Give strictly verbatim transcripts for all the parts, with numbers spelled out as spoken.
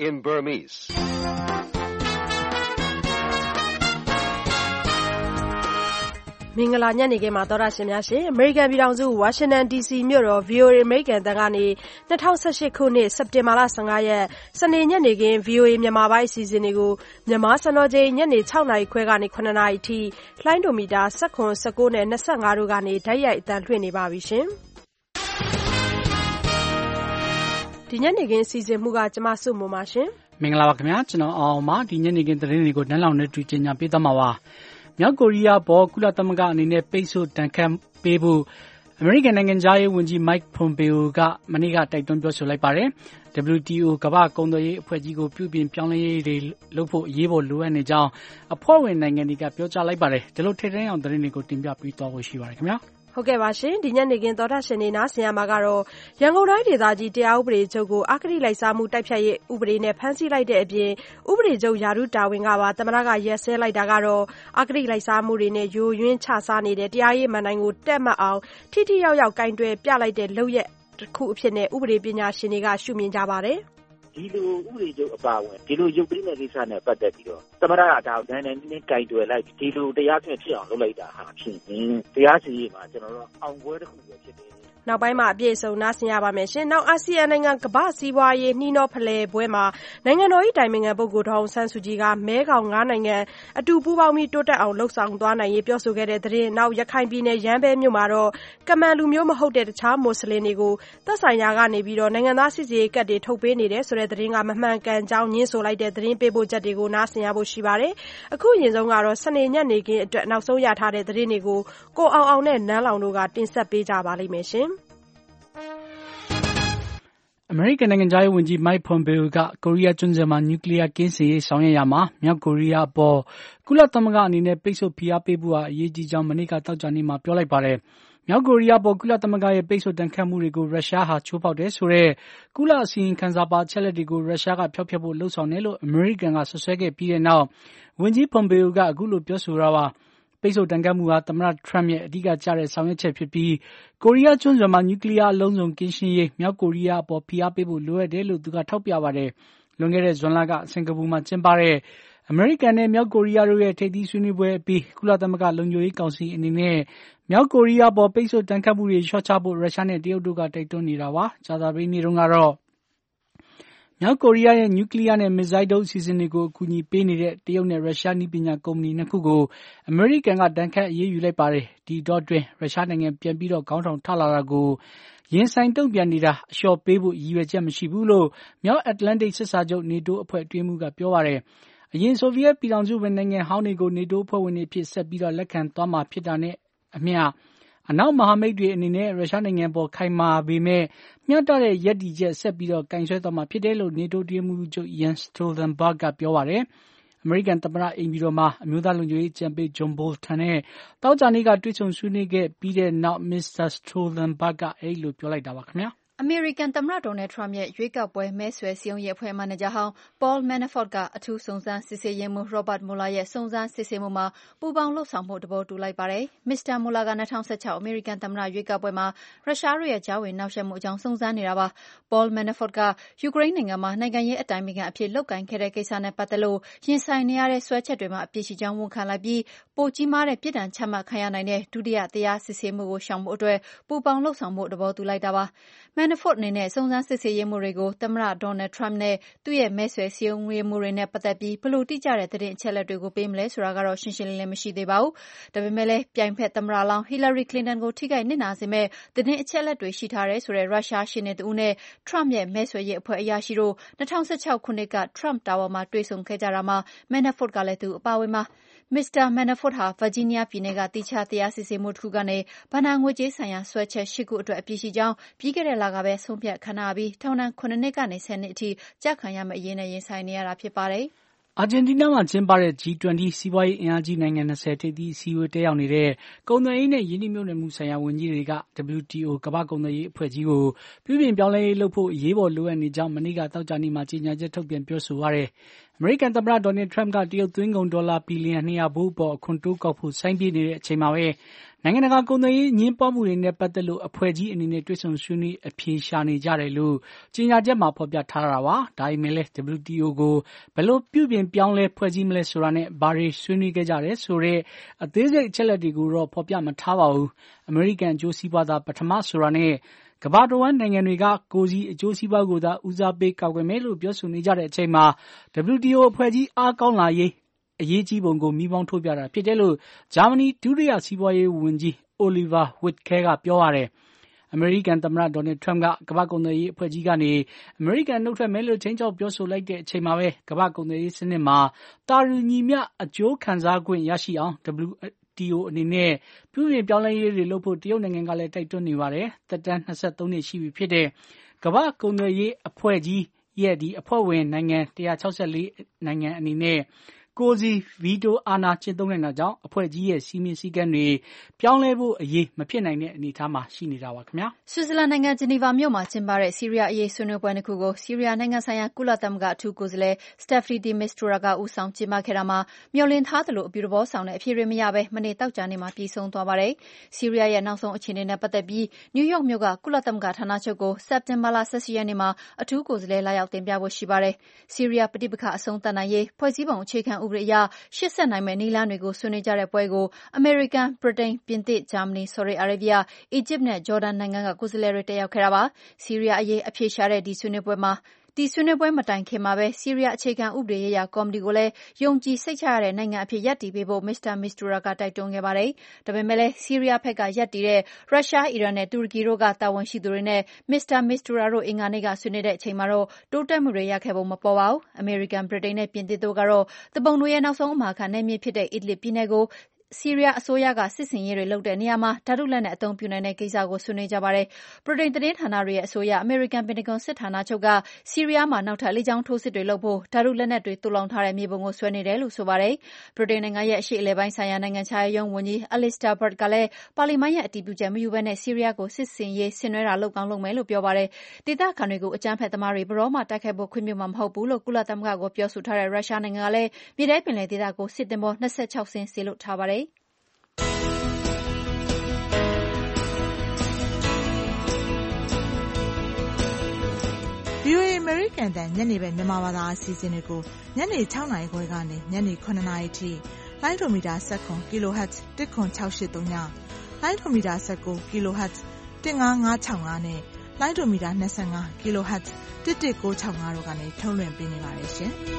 in Burmese. မင်္ဂလာညနေခင်းမှာသောတာရှင်များရှင်အမေရိကန်ပြည်ထောင်စုဝါရှင်တန် ဒီ စီ မြို့တော် ဗီအိုအေ အမေရိကန်တန်ကနေ၂၀၁၈ခုနှစ်စက်တင်ဘာလ၁၅ရက်စနေညနေခင်း ဗီအိုအေ မြန်မာပိုင်းအစီအစဉ်တွေကိုမြန်မာစံတော်ချိန်ညနေ၆နာရီခွဲကနေ၇နာရီအထိလှိုင်းဒိုမီတာ၁၇ ၁၉နဲ့၂၅တို့ကနေဓာတ်ရိုက်အသံလွှင့်နေပါပြီရှင်ဒီညနေခင်းအစီအစဉ်မှုကကျမစုမုံပါရှင်မင်္ဂလာပါခင်ဗျာကျွန်တော်အောင်ပါဒီညနေခင်းသတင်းတွေကိုနန်းလောင်နဲ့တွေ့ကြညာပေးသွားမှာပါမြောက်ကိုရီးယားပေါ်ကုလသမဂ္ဂအနေနဲ့ပိတ်ဆို့တန်ခတ်ပေးဖို့အမေရိကန်နိုင်ငံသားရေးဝန်ကြီး Mike Pompeo ကမနေ့ကတိုက်တွန်းပြောဆိုလိုက်ပါတယ်။ ဒဗလ်ယူ တီ အို ကမ္ဘာ့ကုန်သွယ်ရေးအဖွဲ့ကြီးကိုပြုပြင်ပြောင်းလဲရေးတွေလုပ်ဖို့အရေးပေါ်လိုအပ်နေကြောင်းအဖွဲ့ဝင်နိုင်ငံတွေကပြောကြားလိုက်ပါတယ်။ဒီလိုထိပ်တန်းအောင်သတင်းတွေကိုတင်ပြပေးသွားဖို့ရှိပါတယ်ခင်ဗျာ။ဟုတ်ကဲ့ပါရှင်ဒီညနေခင်းသောတာရှင်နေနားဆင်ရမှာကတော့ရန်ကုန်တိုင်းဒေသကြီးတရားဥပဒေချုပ်ကိုအဂတိလိုက်စားမှုတိုက်ဖြတ်ရေးဥပဒေနဲ့ဖမ်းဆီးလိုက်တဲ့အပြင်ဥပဒေချုပ်ယာရုတာဝန်ကပါသမ္မတကရက်စဲလိုက်တာကတော့အဂတိလိုက်စားမှုတွေနဲ့ယိုယွင်းချစားနေတဲ့တရားရေးမဏ္ဍိုင်ကိုတက်မှတ်အောင်ထိထိရောက်ရောက်ကင်တွယ်ပြလိုက်တဲ့လုပ်ရက်တစ်ခုအဖြစ်နဲ့ဥပဒေပညာရှင်တွေကရှုမြင်ကြပါတယ်ဒီလိုဥပဒေချုပ်အပါဝင်ဒီလိုရုပ်သိမ်းတဲ့ကိစ္စနဲ့ပတ်သက်ပြီးတော့သမ္မတကဒါကိုနိုင်နိုင်နင်းနင်းကင်တွယ်လိုက်ဒီလိုတရားဖြင့်ဖြစ်အောင်လုပ်လိုက်တာဟာဖြစ်ရင်တရားစီရင်မှာကျွန်တော်တို့အောင်ပွဲတစ်ခုပဲဖြစ်တယ်နောက်ပိုင်းမှာအပြည့်အစုံနားဆင်ရပါမယ်ရှင်။နောက်အာဆီယံနိုင်ငံကမ္ဘာ့စီးပွားရေးနှီးနှောဖလှယ်ပွဲမှာနိုင်ငံတော်၏တိုင်ပင်ခံပုဂ္ဂိုလ်ဒေါ်အောင်ဆန်းစုကြည်ကမဲခေါင်ငါးနိုင်ငံအတူပူးပေါင်းပြီးတိုးတက်အောင်လှုပ်ဆောင်သွားနိုင်ရေးပြောဆိုခဲ့တဲ့သတင်း။နောက်ရခိုင်ပြည်နယ်ရမ်းဘဲမြို့မှာတော့ကမန်လူမျိုးမဟုတ်တဲ့တခြားမွတ်စလင်တွေကိုသက်ဆိုင်ရာကနေပြီးတော့နိုင်ငံသားစစ်ဆေးရေးကတ်တွေထုတ်ပေးနေတယ်ဆိုတဲ့သတင်းကမမှန်ကန်ကြောင်းညှင်းဆိုလိုက်တဲ့သတင်းပေးပို့ချက်တွေကိုနားဆင်ရဖို့ရှိပါတယ်။အခုအရင်ဆုံးကတော့စနေညနေခင်းအတွက်နောက်ဆုံးရထားတဲ့သတင်းတွေကိုကိုအောင်အောင်နဲ့နန်းလောင်တို့ကတင်ဆက်ပေးကြပါလိမ့်မယ်ရှင်။အမေရိကန်နိုင်ငံသားရေးဝန်ကြီး Mike Pompeo ကကိုရီးယားကျွန်းဆွယ်မှာနျူကလ িয়ারကင်းစင်ရေးဆောင်ရွက်ရမှာမြောက်ကိုရီးယားအပေါ်ကုလသမဂ္ဂအနေနဲ့ပိတ်ဆို့ဖိအားပေးဖို့ဟာအရေးကြီးကြောင်းမနေ့ကတောက်ကြနေ့မှာပြောလိုက်ပါတယ်။မြောက်ကိုရီးယားပေါ်ကုလသမဂ္ဂရဲ့ပိတ်ဆို့တန်ခတ်မှုတွေကိုရုရှားဟာချိုးဖောက်တယ်ဆိုတဲ့ကုလအစီရင်ခံစာပါချက်လက်တွေကိုရုရှားကဖျောက်ဖျက်ဖို့လှုံ့ဆော်တယ်လို့အမေရိကန်ကဆွဆွဲခဲ့ပြီးတဲ့နောက်ဝန်ကြီး Pompeo ကအခုလိုပြောဆိုတာပါ။ပိတ်ဆို့တန်ခတ်မှုဟာသမ္မတထရမ့်ရဲ့အဓိကကျတဲ့ဆောင်ရွက်ချက်ဖြစ်ပြီးကိုရီးယားကျွန်းဆွယ်မှာနျူကလ িয়ারအလုံးစုံကင်းရှင်းရေးမြောက်ကိုရီးယားအပေါ်ဖိအားပေးဖို့လိုအပ်တယ်လို့သူကထောက်ပြပါတယ်။လွန်ခဲ့တဲ့ဇွန်လကစင်ကာပူမှာကျင်းပတဲ့အမေရိကန်နဲ့မြောက်ကိုရီးယားတို့ရဲ့ထိပ်သီးဆွေးနွေးပွဲအပြီးကုလသမဂ္ဂလုံခြုံရေးကောင်စီအနေနဲ့မြောက်ကိုရီးယားပေါ်ပိတ်ဆို့တန်ခတ်မှုတွေလျှော့ချဖို့ရုရှားနဲ့တရုတ်တို့ကတိုက်တွန်းနေတာပါ။ကြာသပတေးနေ့တုန်းကတော့မြောက်ကိုရီးယားရဲ့နျူကလ িয়ারနဲ့မစ်ဇိုင်းဒုံးအစီအစဉ်တွေကိုအကူအညီပေးနေတဲ့တရုတ်နဲ့ရုရှားနည်းပညာကုမ္ပဏီနှစ်ခုကိုအမေရိကန်ကတန်ခတ်အရေးယူလိုက်ပါတယ်။ဒီတော့တွင်ရုရှားနိုင်ငံပြန်ပြီးတော့ခေါင်းထောင်ထလာတာကိုရင်ဆိုင်တုံ့ပြန်နေတာအလျှော့ပေးဖို့ရည်ရွယ်ချက်မရှိဘူးလို့မြောက်အတ္တလန္တိတ်စစ်စာချုပ်နေတိုးအဖွဲ့အတွင်းမှုကပြောပါတယ်။အရင်ဆိုဗီယက်ပြည်ထောင်စုဝင်နိုင်ငံဟောင်းတွေကိုနေတိုးအဖွဲ့ဝင်တွေဖြစ်ဆက်ပြီးတော့လက်ခံသွားမှာဖြစ်တာနဲ့အမျှအနောက်မဟာမိတ်တွေအနေနဲ့ရုရှားနိုင်ငံပေါ်ခိုင်မာပေမဲ့မျှတတဲ့ရည်တည်ချက်ဆက်ပြီးတော့ကင်ဆယ်သွားမှာဖြစ်တယ်လို့နေတိုးတည်မှုချုပ် Jens Stoltenberg ကပြောပါတယ်။အမေရိကန်သမ္မတအိမ်ဖြူတော်မှာအမျိုးသားလုံခြုံရေးအကြံပေး John Bolton နဲ့တောက်ကြနေ့ကတွေ့ဆုံဆွေးနွေးခဲ့ပြီးတဲ့နောက် မစ္စတာ Stoltenberg ကအဲဒီလိုပြောလိုက်တာပါခင်ဗျာ။အမေရိကန်သမ္မတဒေါ်နယ်ထရမ့်ရဲ့ရွေးကောက်ပွဲမဲဆွယ်စည်းရုံးရေးအဖွဲ့မန်နေဂျာဟောင်း Paul Manafort ကအထူးစုံစမ်းစစ်ဆေးရေးမှူး Robert Mueller ရဲ့စုံစမ်းစစ်ဆေးမှုမှာပူးပေါင်းလုပ်ဆောင်ဖို့သဘောတူလိုက်ပါတယ်။ မစ္စတာ Mueller က၂၀၁၆အမေရိကန်သမ္မတရွေးကောက်ပွဲမှာရုရှားတို့ရဲ့ကြားဝင်နှောက်ယှက်မှုအကြောင်းစုံစမ်းနေတာပါ။ Paul Manafort ကယူကရိန်းနိုင်ငံမှာနိုင်ငံရေးအတိုင်ပင်ခံအဖြစ်လုပ်ကိုင်ခဲ့တဲ့ကိစ္စနဲ့ပတ်သက်လို့ရင်ဆိုင်နေရတဲ့စွဲချက်တွေမှာအပြစ်ရှိကြောင်းဝန်ခံလိုက်ပြီးပိုကြီးမားတဲ့ပြစ်ဒဏ်ချမှတ်ခံရနိုင်တဲ့ဒုတိယတရားစစ်ဆေးမှုကိုရှောင်ဖို့အတွက်ပူးပေါင်းလုပ်ဆောင်ဖို့သဘောတူလိုက်တာပါ။ Manafort အနေနဲ့စုံစမ်းစစ်ဆေးရေးမှူးတွေကိုသမ္မတဒေါ်နယ်ထရမ့်နဲ့သူ့ရဲ့မဲဆွယ်စည်းရုံးရေးမှူးတွေနဲ့ပတ်သက်ပြီးဘယ်လိုတိကျတဲ့သတင်းအချက်အလက်တွေကိုပေးမလဲဆိုတာကတော့ရှင်းရှင်းလင်းလင်းမရှိသေးပါဘူး။ဒါပေမဲ့လည်းပြိုင်ဖက်သမ္မတလောင်းဟီလာရီကလင်တန်ကိုထိခိုက်နစ်နာစေမဲ့သတင်းအချက်အလက်တွေရှိထားတယ်ဆိုတဲ့ရုရှားရှေ့နေတဦးနဲ့ထရမ့်ရဲ့မဲဆွယ်ရေးအဖွဲ့အရာရှိတို့၂၀၁၆ခုနှစ်ကထရမ့်တာဝါမှာတွေ့ဆုံခဲ့ကြတာမှာ Manafort ကလည်းသူအပါအဝင်ပါမစ္စတာ Manafort ဟာဗာဂျီးနီးယားပြည်နယ်ကသီးခြားတရားစစ်ဆေးမှုတစ်ခုကနေဘဏ္ဍာငွေကြေးဆိုင်ရာစွဲချက်၈ခုအတွက်အပြစ်ရှိကြောင်းပြီးခဲ့တဲ့လကပဲဆုံးဖြတ်ခံရပြီးထောင်ဒဏ်၇နှစ်ကနေ၁၀နှစ်အထိကျခံရမယ့်အရေးနဲ့ရင်ဆိုင်နေရတာဖြစ်ပါတယ်။အာဂျင်တီးနားမှာကျင်းပတဲ့ ဂျီ၂၀ စီးပွားရေးအင်အားကြီးနိုင်ငံ၂၀ထိပ်သီးအစည်းအဝေးတက်ရောက်နေတဲ့ကုန်သွယ်ရေးနဲ့ယင်းနှိမ့်မြုပ်နှံမှုဆိုင်ရာဝန်ကြီးတွေက ဒဗလ်ယူ တီ အို ကမ္ဘာ့ကုန်သွယ်ရေးအဖွဲ့ကြီးကိုပြုပြင်ပြောင်းလဲရေးလုပ်ဖို့အရေးပေါ်လိုအပ်နေကြောင်းမနေ့ကသောကြာနေ့မှာကြေညာချက်ထုတ်ပြန်ပြောဆိုပါတယ်။အမေရိကန်သမ္မတဒေါ်နယ်ထရမ့်ကတရုတ်သွင်းကုန်ဒေါ်လာဘီလီယံ၂၀၀ဖိုးအပေါ်အခွန်တိုးကောက်ဖို့ဆိုင်းပြနေတဲ့အချိန်မှာပဲနိုင်ငံတကာကုန်သွယ်ရေးညှင်းပန်းမှုတွေနဲ့ပတ်သက်လို့အဖွဲ့ကြီးအနေနဲ့တွေ့ဆုံဆွေးနွေးအဖြေရှာနေကြတယ်လို့ကြေညာချက်မှာဖော်ပြထားတာပါ။ဒါပေမဲ့လည်း ဒဗလျူတီအို ကိုဘယ်လိုပြုပြင်ပြောင်းလဲဖွဲ့စည်းမလဲဆိုတာနဲ့ဘာတွေဆွေးနွေးခဲ့ကြတယ်ဆိုတဲ့အသေးစိတ်အချက်လက်တွေကိုတော့ဖော်ပြမထားပါဘူး။အမေရိကန်အကျိုးစီးပွားသာပထမဆိုတာနဲ့ကမ္ဘာတဝန်းနိုင်ငံတွေကကိုယ်စီအကျိုးစီးပွားကိုသာဦးစားပေးကာကွယ်မယ်လို့ပြောဆိုနေကြတဲ့အချိန်မှာ ဒဗလျူတီအို အဖွဲ့ကြီးအားကောင်းလာရေးအရေးကြီးပုံကိုမီးမောင်းထိုးပြတာဖြစ်တယ်လို့ဂျာမနီဒုတိယစီးပွားရေးဝန်ကြီး Oliver Wittke ကပြောပါတယ်။အမေရိကန်သမ္မတဒေါ်နယ်ထရမ့်ကကမ္ဘာ့ကုန်သွယ်ရေးအဖွဲ့ကြီးကနေအမေရိကန်နှုတ်ထွက်မယ်လို့ချိန်ချောက်ပြောဆိုလိုက်တဲ့အချိန်မှာပဲကမ္ဘာ့ကုန်သွယ်ရေးစနစ်မှာတာတူညီမျှအကျိုးခံစားခွင့်ရရှိအောင် ဒဗလျူတီအို အနေနဲ့ပြုပြင်ပြောင်းလဲရေးတွေလုပ်ဖို့တရုတ်နိုင်ငံကလည်းတိုက်တွန်းနေပါတယ်။သက်တမ်း၂၃နှစ်ရှိပြီဖြစ်တဲ့ကမ္ဘာ့ကုန်သွယ်ရေးအဖွဲ့ကြီးရဲ့ဒီအဖွဲ့ဝင်နိုင်ငံ၁၆၄နိုင်ငံအနေနဲ့ကိုယ်စီဗီတိုအာဏာကျင့်သုံးနိုင်တာကြောင့်အဖွဲ့ကြီးရဲ့စီမင်းစည်းကမ်းတွေပြောင်းလဲဖို့အရေးမဖြစ်နိုင်တဲ့အနေအထားမှာရှိနေတာပါခင်ဗျာဆွစ်ဇာလန်နိုင်ငံဂျနီဗာမြို့မှာကျင်းပတဲ့ဆီးရီးယားအရေးဆွေးနွေးပွဲတစ်ခုကိုဆီးရီးယားနိုင်ငံဆိုင်ရာကုလသမဂ္ဂအထူးကိုယ်စားလှယ် Staffan de Mistura ကဦးဆောင်ကျင်းပခဲ့တာမှာမျှော်လင့်ထားသလိုအပြုသဘောဆောင်တဲ့အဖြေတွေမရဘဲမနေ့တောက်ကြနေ့မှာပြီးဆုံးသွားပါတယ်ဆီးရီးယားရဲ့နောက်ဆုံးအခြေအနေနဲ့ပတ်သက်ပြီးနယူးယောက်မြို့ကကုလသမဂ္ဂဌာနချုပ်ကိုစက်တင်ဘာလ၁၈ရက်နေ့မှာအထူးကိုယ်စားလှယ်လာရောက်တင်ပြဖို့ရှိပါတယ်ဆီးရီးယားပဋိပက္ခအဆုံးသတ်နိုင်ရေးဖွဲ့စည်းပုံအခြေခံဥပဒေအရရှေ့ဆက်နိုင်မယ့်နည်းလမ်းတွေကိုဆွေးနွေးကြတဲ့ပွဲကိုအမေရိကန်ဗြိတိန်ပြင်သစ်ဂျာမနီဆော်ဒီအာရေဗျအီဂျစ်နဲ့ဂျော်ဒန်နိုင်ငံကကိုယ်စားလှယ်တွေတက်ရောက်ခဲ့တာပါဆီးရီးယားအရေးအဖြေရှာတဲ့ဒီဆွေးနွေးပွဲမှာဒီဆွေးနွေးပွဲမတိုင်ခင်မှာပဲဆီးရီးယားအခြေခံဥပဒေရေးရာကော်မတီကိုလည်းယုံကြည်စိတ်ချရတဲ့နိုင်ငံအဖြစ်ရပ်တည်ပေးဖို့မစ္စတာမစ္စတူရာကတိုက်တွန်းခဲ့ပါတယ်။ဒါပေမဲ့လည်းဆီးရီးယားဘက်ကရပ်တည်တဲ့ရုရှား၊အီရန်နဲ့တူရကီတို့ကတာဝန်ရှိသူတွေနဲ့မစ္စတာမစ္စတူရာတို့အင်္ဂါနေ့ကဆွေးနွေးတဲ့အချိန်မှာတော့တိုးတက်မှုတွေရခဲ့ပုံမပေါ်ပါဘူး။အမေရိကန်၊ဗြိတိန်နဲ့ပြင်သစ်တို့ကတော့သူပုန်တွေရဲ့နောက်ဆုံးအမာခံနယ်မြေဖြစ်တဲ့ Idlib ပြည်နယ်ကိုဆီးရီးယားအစိုးရကစစ်ဆင်ရေးတွေလုပ်တဲ့နေရာမှာဓာတုလက်နက်အသုံးပြုနိုင်တဲ့ကိစ္စကိုဆွေးနွေးကြပါတယ်။ဗြိတိန်သတင်းဌာနတွေရဲ့အဆိုအရအမေရိကန်ပင်တဂွန်စစ်ဌာနချုပ်ကဆီးရီးယားမှာနောက်ထပ်လေကြောင်းထိုးစစ်တွေလုပ်ဖို့ဓာတုလက်နက်တွေသိုလှောင်ထားတဲ့မြေပုံကိုဆွဲနေတယ်လို့ဆိုပါတယ်။ဗြိတိန်နိုင်ငံရဲ့အရှေ့အလယ်ပိုင်းဆိုင်ရာနိုင်ငံခြားရေးရုံးဝန်ကြီး Alistair Burt ကလည်းပါလီမန်ရဲ့အတည်ပြုချက်မယူဘဲနဲ့ဆီးရီးယားကိုစစ်ဆင်ရေးဆင်နွှဲတာလုပ်ကောင်းလုပ်မယ်လို့ပြောပါတယ်။ဒေသခံတွေကိုအကြမ်းဖက်သမားတွေဘယ်တော့မှတိုက်ခိုက်ဖို့ခွင့်ပြုမှာမဟုတ်ဘူးလို့ကုလသမဂ္ဂကိုပြောဆိုထားတဲ့ရုရှားနိုင်ငံကလည်းမြေထဲပင်လယ်ဒေသကိုစစ်သင်္ဘော၂၆စင်းစေလွှတ်ထားပါတယ်။ဗွီအိုအေ အမေရိကန်အသံညနေဘက်မြန်မာဘာသာအစီအစဉ်တွေကိုညနေ၆နာရီခွဲကနေညနေ၇နာရီထိလိုင်းဒိုမီတာ၁၇ kHz တစ်ခွန်၆၈၃ညလိုင်းဒိုမီတာ၁၉ kHz တစ်၅၅၆၅နဲ့လိုင်းဒိုမီတာ၂၅ kHz တစ်၁၉၆၅တို့ကနေထုတ်လွှင့်ပေးနေပါတယ်ရှင်။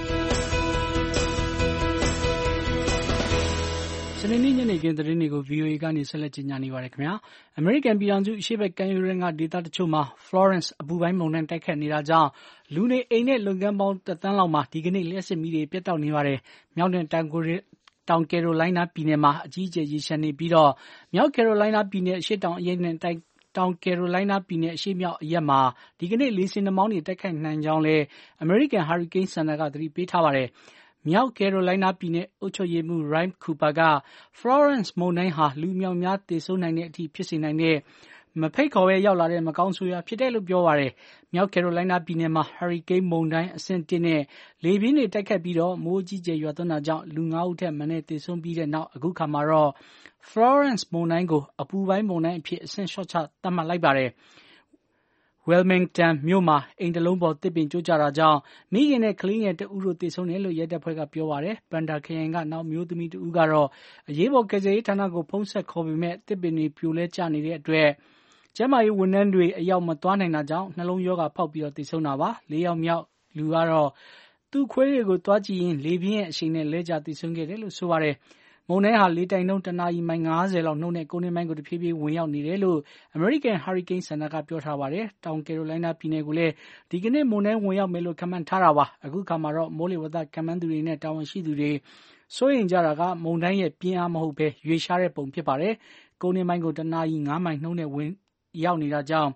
စနေနေ့ညနေခင်းသတင်းတွေကို ဗွီအိုအေကနေဆက်လက်ကြေညာနေပါတယ်ခင်ဗျာ။အမေရိကန်ပြည်ထောင်စုအရှေ့ဘက်ကမ်းရိုးတန်းကဒေသတချို့မှာ Florence အပူပိုင်းမုန်တိုင်းတိုက်ခတ်နေတာကြောင့်လူနေအိမ်နဲ့လုပ်ငန်းပေါင်းတစ်သန်းလောက်မှာဒီကနေ့လျှပ်စစ်မီးတွေပြတ်တောက်နေပါတယ်။မြောက်နဲ့တောင်ကိုရီတောင်ကယ်ရိုလိုင်းနားပြည်နယ်မှာအကြီးအကျယ်ရေရှမ်းနေပြီးတော့မြောက်ကယ်ရိုလိုင်းနားပြည်နယ်အရှေ့တောင်အရက်နဲ့တိုက်တောင်ကယ်ရိုလိုင်းနားပြည်နယ်အရှေ့မြောက်အရက်မှာဒီကနေ့လေဆင်နှာမောင်းတွေတိုက်ခိုက်နိုင်ကြောင်းလဲအမေရိကန်ဟာရီကိန်းစင်တာကသတိပေးထားပါတယ်။မြောက်ကယ်ရိုလိုင်းနားပြည်နယ်အုပ်ချုပ်ရေးမှူး Ryan Cooper က Florence မုန်တိုင်းဟာလူအမြောက်များသေဆုံးနိုင်တဲ့အထိဖြစ်စေနိုင်တဲ့မဖိတ်ခေါ်ပဲရောက်လာတဲ့မကောင်းဆိုးရွားဖြစ်တယ်လို့ပြောပါတယ်။မြောက်ကယ်ရိုလိုင်းနားပြည်နယ်မှာဟာရီကိန်းမုန်တိုင်းအဆင့်တစ်နဲ့လေပြင်းတွေတိုက်ခတ်ပြီးတော့မိုးအကြီးအကျယ်ရွာသွန်းတာကြောင့်လူငါးဦးထက်မနည်းသေဆုံးပြီးတဲ့နောက်အခုခါမှာတော့ Florence မုန်တိုင်းကိုအပူပိုင်းမုန်တိုင်းအဖြစ်အဆင့်လျှော့ချသတ်မှတ်လိုက်ပါတယ်။ Wilmington မြို့မှာအိမ်တလုံးပေါ်တစ်ပင်ကျိုးကျတာကြောင့်မိခင်နဲ့ကလေးငယ်တဦးတို့သေဆုံးတယ်လို့ရဲတပ်ဖွဲ့ကပြောပါတယ်။ပန်ဒါခရိုင်ကနောက်မျိုးသမီးတဦးကတော့အရေးပေါ်ကယ်ဆယ်ရေးဌာနကိုဖုန်းဆက်ခေါ်ပေမဲ့တစ်ပင်တွေပြိုလဲကျနေတဲ့အတွက်ကျန်းမာရေးဝန်ထမ်းတွေအရောက်မသွားနိုင်တာကြောင့်နှလုံးရောဂါဖောက်ပြီးတော့သေဆုံးတာပါ။လေးယောက်မြောက်လူကတော့သူ့ခွေးတွေကိုသွားကြည့်ရင်လေပြင်းရဲ့အရှိန်နဲ့လဲကျသေဆုံးခဲ့တယ်လို့ဆိုပါတယ်။မုန်တိုင်းဟာလေတိုက်နှုန်းတနာရီမိုင်၅၀လောက်နှုန်းနဲ့ကုန်းတွင်းပိုင်းကိုတဖြည်းဖြည်းဝင်ရောက်နေတယ်လို့အမေရိကန်ဟာရီကိန်းစင်တာကပြောထားပါတယ်။တောင်ကယ်ရိုလိုင်းနားပြည်နယ်ကိုလည်းဒီကနေ့မုန်တိုင်းဝင်ရောက်မယ်လို့ခန့်မှန်းထားတာပါ။အခုခါမှာတော့မိုးလေဝသခန့်မှန်းသူတွေနဲ့တာဝန်ရှိသူတွေစိုးရိမ်ကြတာကမုန်တိုင်းရဲ့ပြင်းအားမဟုတ်ပဲရွေ့ရှားတဲ့ပုံဖြစ်ပါတယ်။ကုန်းတွင်းပိုင်းကိုတနာရီ၅မိုင်နှုန်းနဲ့ဝင်ရောက်နေတာကြောင့်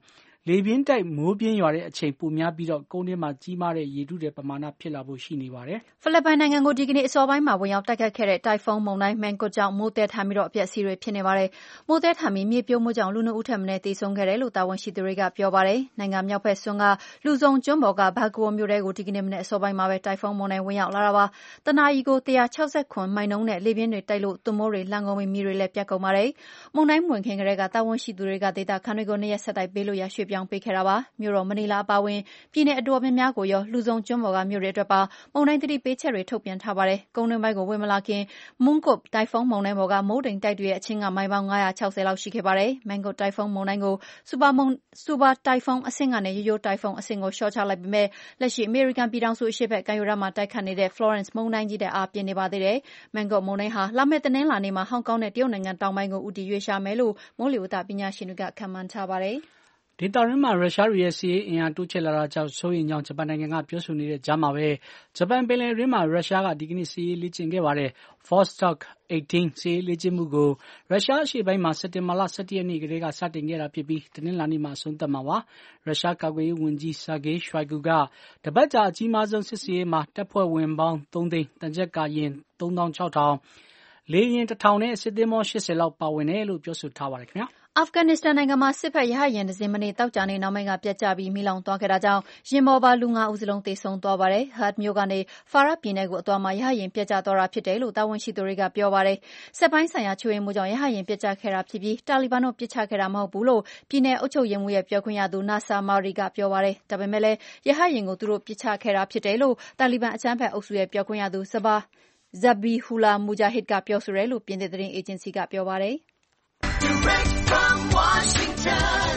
လေပြင်းတိုက်မိုးပြင်းရွာတဲ့အချိန်ပိုများပြီးတော့ကုန်းထဲမှာကြီးမားတဲ့ရေထုတဲ့ပမာဏဖြစ်လာဖို့ရှိနေပါတယ်။ဖိလစ်ပိုင်နိုင်ငံကိုဒီကနေ့အစောပိုင်းမှာဝင်ရောက်တိုက်ခတ်ခဲ့တဲ့တိုင်ဖုန်းမုန်တိုင်း Mangkhut ကြောင့်မိုးသည်းထန်ပြီးတော့အပျက်အစီးတွေဖြစ်နေပါတယ်။မိုးသည်းထန်ပြီးမြေပြိုမှုကြောင့်လူနှစ်ဦးထက်မနည်းသေဆုံးခဲ့တယ်လို့တာဝန်ရှိသူတွေကပြောပါတယ်။နိုင်ငံမြောက်ဘက်စွန်းကလူစုံကျွန်းပေါ်က Bacoor မြို့ထဲကိုဒီကနေ့မနေ့အစောပိုင်းမှာပဲတိုင်ဖုန်းမုန်တိုင်းဝင်ရောက်လာတာပါ။တနာရီကိုone hundred sixty-sevenမိုင်နှုန်းနဲ့လေပြင်းတွေတိုက်လို့သွပ်မိုးတွေလှန်ကုန်ပြီးမြေတွေလည်းပြတ်ကုန်ပါတယ်။မုန်တိုင်းမဝင်ခင်ကတည်းကတာဝန်ရှိသူတွေကဒေသခံတွေကိုနှစ်ရက်ဆက်တိုက်ဘေးလွတ်ရာရွှေ့ပြောင်းပေးခဲ့တာပါ။မြို့တော်မနီလာအပါအဝင်ပြည်내အတော်များများကိုရောလူစုံကျွန်းပေါ်ကမြို့တွေအတွက်ပါမုန်တိုင်းသတိပေးချက်တွေထုတ်ပြန်ထားပါတယ်။ကုန်းတွင်းပိုင်းကိုဝင်မလာခင် Mangkhut တိုင်ဖုန်းမုန်တိုင်းပေါ်ကမိုးတိမ်တိုက်တွေရဲ့အချင်းကမိုင်ပေါင်းfive hundred sixtyလောက်ရှိခဲ့ပါတယ်။ Mangkhut တိုင်ဖုန်းမုန်တိုင်းကိုစူပါမုန်စူပါတိုင်ဖုန်းအဆင့်ကနေရိုးရိုးတိုင်ဖုန်းအဆင့်ကိုလျှော့ချလိုက်ပေမဲ့လက်ရှိအမေရိကန်ပြည်ထောင်စုအရှေ့ဘက်ကမ်းရိုးတန်းမှာတိုက်ခတ်နေတဲ့ Florence မုန်တိုင်းကြီးတဲ့အားပြင်းနေပါသေးတယ်။ Mangkhut မုန်တိုင်းဟာလာမယ့်တနင်္လာနေ့မှာဟောင်ကောင်နဲ့တရုတ်နိုင်ငံတောင်ပိုင်းကိုဦးတည်ရွေ့လျားမယ်လို့မိုးလေဝသပညာရှင်တွေကခန့်မှန်းထားပါတယ်။ဒေသတွင်းမှာရုရှားတွေရဲ့စစ်ရေးအင်အားတိုးချဲ့လာတာကြောင့်စိုးရိမ်ကြောင်းဂျပန်နိုင်ငံကပြောဆိုနေတဲ့ကြားမှာပဲဂျပန်ပင်လယ်တွင်းမှာရုရှားကဒီကနေ့စစ်ရေးလေ့ကျင့်ခဲ့ပါတယ်။ Vostok eighteen စစ်ရေးလေ့ကျင့်မှုကိုရုရှားအရှေ့ပိုင်းမှာစက်တင်ဘာလone oneရက်နေ့ကတည်းကစတင်ခဲ့တာဖြစ်ပြီးတနင်္လာနေ့မှာအဆုံးသတ်မှာပါ။ရုရှားကာကွယ်ရေးဝန်ကြီး Sergei Shoigu ကတပတ်ကြာအကြီးမားဆုံးစစ်ဆင်ရေးမှာတပ်ဖွဲ့ဝင်ပေါင်းthreeသိန်းတန်ကြပ်ကာယာဉ်three thousand six hundredလေယာဉ်one thousandနဲ့စစ်သင်္ဘောeightyလောက်ပါဝင်တယ်လို့ပြောဆိုထားပါတယ်ခင်ဗျာ။အာဖဂန်နစ္စတန်နိုင်ငံမှာစစ်ဘက်ရဟတ်ယာဉ်တစ်စင်းမနေ့သောကြာနေ့နှောင်းပိုင်းကပျက်ကျပြီးမီးလောင်သွားခဲ့တာကြောင့်ယာဉ်ပေါ်ပါလူfiveဦးစလုံးသေဆုံးသွားပါတယ်။ Herat မြို့ကနေ Farah ပြည်နယ်ကိုအသွားမှာရဟတ်ယာဉ်ပျက်ကျသွားတာဖြစ်တယ်လို့တာဝန်ရှိသူတွေကပြောပါတယ်။စက်ပိုင်းဆိုင်ရာချို့ယွင်းမှုကြောင့်ရဟတ်ယာဉ်ပျက်ကျခဲ့တာဖြစ်ပြီးတာလီဘန်တို့ပစ်ချခဲ့တာမဟုတ်ဘူးလို့ပြည်နယ်အုပ်ချုပ်ရေးမှူးရဲ့ပြောခွင့်ရသူ Nasser Mardi ကပြောပါတယ်။ဒါပေမဲ့လည်းရဟတ်ယာဉ်ကိုသူတို့ပစ်ချခဲ့တာဖြစ်တယ်လို့တာလီဘန်အကြမ်းဖက်အုပ်စုရဲ့ပြောခွင့်ရသူ Zabihullah Mujahid ကပြောဆိုတယ်လို့ပြင်သစ်သတင်းအေဂျင်စီကပြောပါတယ်။ Direct from Washington,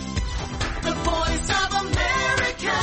the voice of America,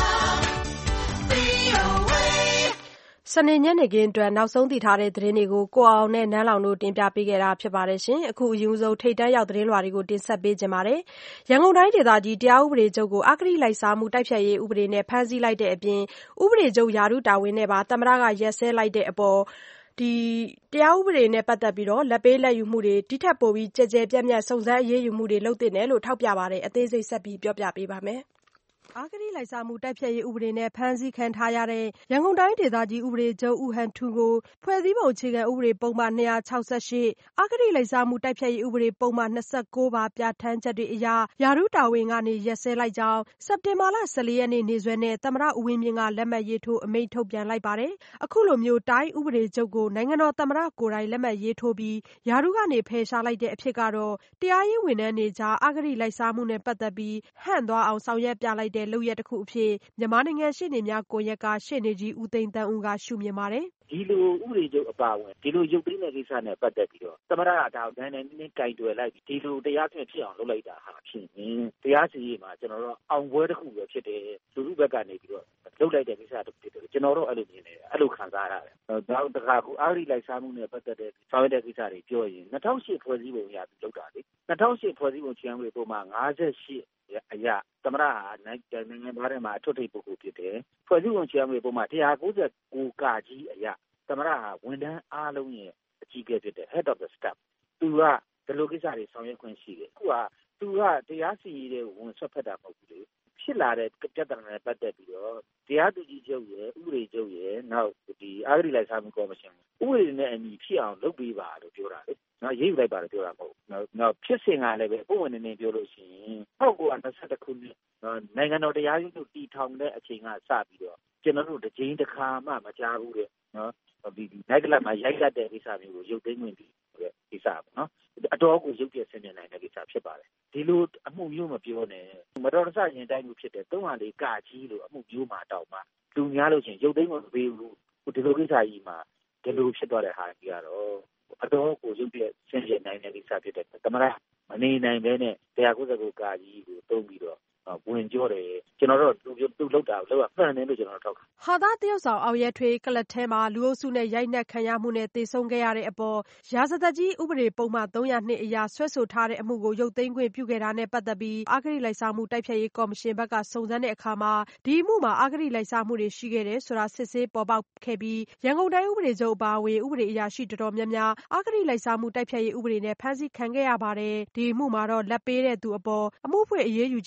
V O A စနေညနေခင်းအတွက်နောက်ဆုံးသိထားတဲ့သတင်းတွေကိုကိုအောင်နဲ့နန်းလောင်တို့တင်ပြပေးခဲ့တာဖြစ်ပါတယ်ရှင်။အခုအရင်ဆုံးထိတ်တန့်ရောက်သတင်းလွှာတွေကိုတင်ဆက်ပေးကြပါမယ်။ရန်ကုန်တိုင်းဒေသကြီးတရားဥပဒေချုပ်ကိုအဂတိလိုက်စားမှုတိုက်ဖျက်ရေးဥပဒေနဲ့ဖမ်းဆီးလိုက်တဲ့အပြင်ဥပဒေချုပ်ရာထူးတာဝန်နဲ့ပါသမ္မတကရက်စဲလိုက်တဲ့အပေါ်ဒီတရားဥပဒေနဲ့ပတ်သက်ပြီးတော့လက်ပေးလက်ယူမှုတွေဒီထက်ပိုပြီးကြဲကြဲပြန့်ပြန့်စုံစမ်းအရေးယူမှုတွေလုပ်သင့်တယ်လို့ထောက်ပြပါတယ်။အသေးစိတ်ဆက်ပြီးပြောပြပေးပါမယ်။အဂတိလိုက်စားမှုတိုက်ဖျက်ရေးဥပဒေနဲ့ဖမ်းဆီးခံထားရတဲ့ရန်ကုန်တိုင်းဒေသကြီးဥပဒေချုပ်ဦးဟန်ထူးကိုဖွဲ့စည်းပုံအခြေခံဥပဒေပုဒ်မtwo hundred sixty-eightအဂတိလိုက်စားမှုတိုက်ဖျက်ရေးဥပဒေပုဒ်မtwenty-nineပါပြဋ္ဌာန်းချက်တွေအရရာထူးတာဝန်ကနေရပ်စဲလိုက်ကြောင်းစက်တင်ဘာလfourteenရက်နေ့နေ့စွဲနဲ့သမ္မတဦးဝင်းမြင့်ကလက်မှတ်ရေးထိုးအမိန့်ထုတ်ပြန်လိုက်ပါတယ်။အခုလိုမျိုးတိုင်းဥပဒေချုပ်ကိုနိုင်ငံတော်သမ္မတကိုယ်တိုင်လက်မှတ်ရေးထိုးပြီးရာထူးကနေဖယ်ရှားလိုက်တဲ့အဖြစ်ကတော့တရားရေးဝန်ထမ်းတွေကြားအဂတိလိုက်စားမှုနဲ့ပတ်သက်ပြီးဟန့်သွားအောင်ဆောင်ရွက်ပြလိုက်တဲ့လုပ်ရပ်တစ်ခုအဖြစ်မြန်မာနိုင်ငံရှေ့နေများကွန်ရက်ကရှေ့နေကြီးဦးသိန်းသန်းဦးကရှုမြင်ပါတယ်။ဒီလိုဥပဒေချုပ်အပါအဝင်ဒီလိုရုပ်သိမ်းတဲ့ကိစ္စနဲ့ပတ်သက်ပြီးတော့သမ္မတကဒါကိုနိုင်နိုင်နင်းနင်းကင်တွယ်လိုက်ဒီလိုတရားဖြင့်ဖြစ်အောင်လုပ်လိုက်တာဟာဖြစ်ရင်တရားစီရင်မှာကျွန်တော်တို့အောင်ပွဲတစ်ခုပဲဖြစ်တယ်လူလူဘက်ကနေပြီးတော့လုပ်လိုက်တဲ့ကိစ္စတစ်ခုဖြစ်တယ်ကျွန်တော်တို့အဲ့လိုမြင်နေတယ်အဲ့လိုခံစားရတယ်။ဒါတခါကူအဂတိလိုက်စားမှုနဲ့ပတ်သက်တဲ့ဆောင်ရွက်တဲ့ကိစ္စတွေပြောရင်two thousand eightဖွဲ့စည်းပုံအရပြုလုပ်တာလေtwo thousand eightဖွဲ့စည်းပုံချန်ဝေပုံမှာfifty-eightအရာသမ္မတဟာနိုင်ငံသားတွေမှာအထွတ်ထိပ်ပုဂ္ဂိုလ်ဖြစ်တယ်။ဖွဲ့စည်းပုံချန်ဝေပုံမှာone ninety-nineကကြီးအရာသမ္မတဟာဝန်ထမ်းအားလုံးရဲ့အကြီးအကဲဖြစ်တဲ့ head of the staff သူကဒီလိုကိစ္စတွေဆောင်ရွက်ခွင့်ရှိတယ်အခုကသူကတရားစီရင်တဲ့ဝန်ဆွတ်ဖက်တာမဟုတ်ဘူးလေဖြစ်လာတဲ့ပြဿနာနဲ့ပတ်သက်ပြီးတော့တရားသူကြီးချုပ်ရဲ့ဥပဒေချုပ်ရဲ့နောက်ဒီအဂတိလိုက်စားမှုကော်မရှင်ဥပဒေနဲ့အညီဖြစ်အောင်လုပ်ပေးပါလို့ပြောတာလေနော်ရေးယူလိုက်ပါလို့ပြောတာမဟုတ်နော်နော်ဖြစ်စဉ်ကလည်းပဲပုံဝင်နေနေပြောလို့ရှိရင်nineteen twenty-oneခုနှစ်နိုင်ငံတော်တရားရုံးချုပ်တည်ထောင်တဲ့အချိန်ကစပြီးတော့ကျွန်တော်တို့တစ်ကြိမ်တစ်ခါမှမကြားဘူးတဲ့နော်ဒီနိုင်ကလပ်မှာရိုက်တတ်တဲ့ကိစ္စမျိုးကိုရုပ်သိမ်းဝင်ပြီးတဲ့ကိစ္စပေါ့နော်အတော်ကိုရုပ်ပြဆင်းပြနိုင်တဲ့ကိစ္စဖြစ်ပါတယ်ဒီလိုအမှုမျိုးမပြောနဲ့မတော်တဆရင်တိုင်းမှုဖြစ်တဲ့three oh fourကကြီးလို့အမှုမျိုးမှာတောက်မှာလူများလို့ချင်းရုပ်သိမ်းမပေးဘူးဒီလိုကိစ္စကြီးမှာဒီလိုဖြစ်သွားတဲ့ဟာကြီးကတော့အတော်ကိုရုပ်ပြဆင်းပြနိုင်တဲ့ကိစ္စဖြစ်တဲ့သမရမနေနိုင်ဘဲနဲ့one ninety-nineကကြီးကိုတုံးပြီးတော့ဝင်ကြောတယ်ကျွန်တော်တို့သူသူလောက်တာလောက်မှန်တယ်လို့ကျွန်တော်ထောက်ဟာသားတယောက်ဆောင်အောင်ရဲထွေးကလတ်ထဲမှာလူအုပ်စုနဲ့ရိုက်နှက်ခံရမှုနဲ့တေဆုံးခဲ့ရတဲ့အပေါ်ရာဇသက်ကြီးဥပဒေပုံမှန်three oh twoအရာဆွဲဆိုထားတဲ့အမှုကိုရုပ်သိမ်းခွင့်ပြုခဲ့တာနဲ့ပတ်သက်ပြီးအဂတိလိုက်စားမှုတိုက်ဖျက်ရေးကော်မရှင်ဘက်ကစုံစမ်းတဲ့အခါမှာဒီအမှုမှာအဂတိလိုက်စားမှုတွေရှိခဲ့တယ်ဆိုတာစစ်ဆေးပေါ်ပေါက်ခဲ့ပြီးရန်ကုန်တိုင်းဥပဒေချုပ်အပါအဝင်ဥပဒေအရာရှိတော်တော်များများအဂတိလိုက်စားမှုတိုက်ဖျက်ရေးဥပဒေနဲ့ဖမ်းဆီးခံခဲ့ရပါတယ်ဒီအမှုမှာတော့လက်ပေးတဲ့သူအပေါ်အမှုဖွင့်အရေးယူခြင်းမရှိဘဲ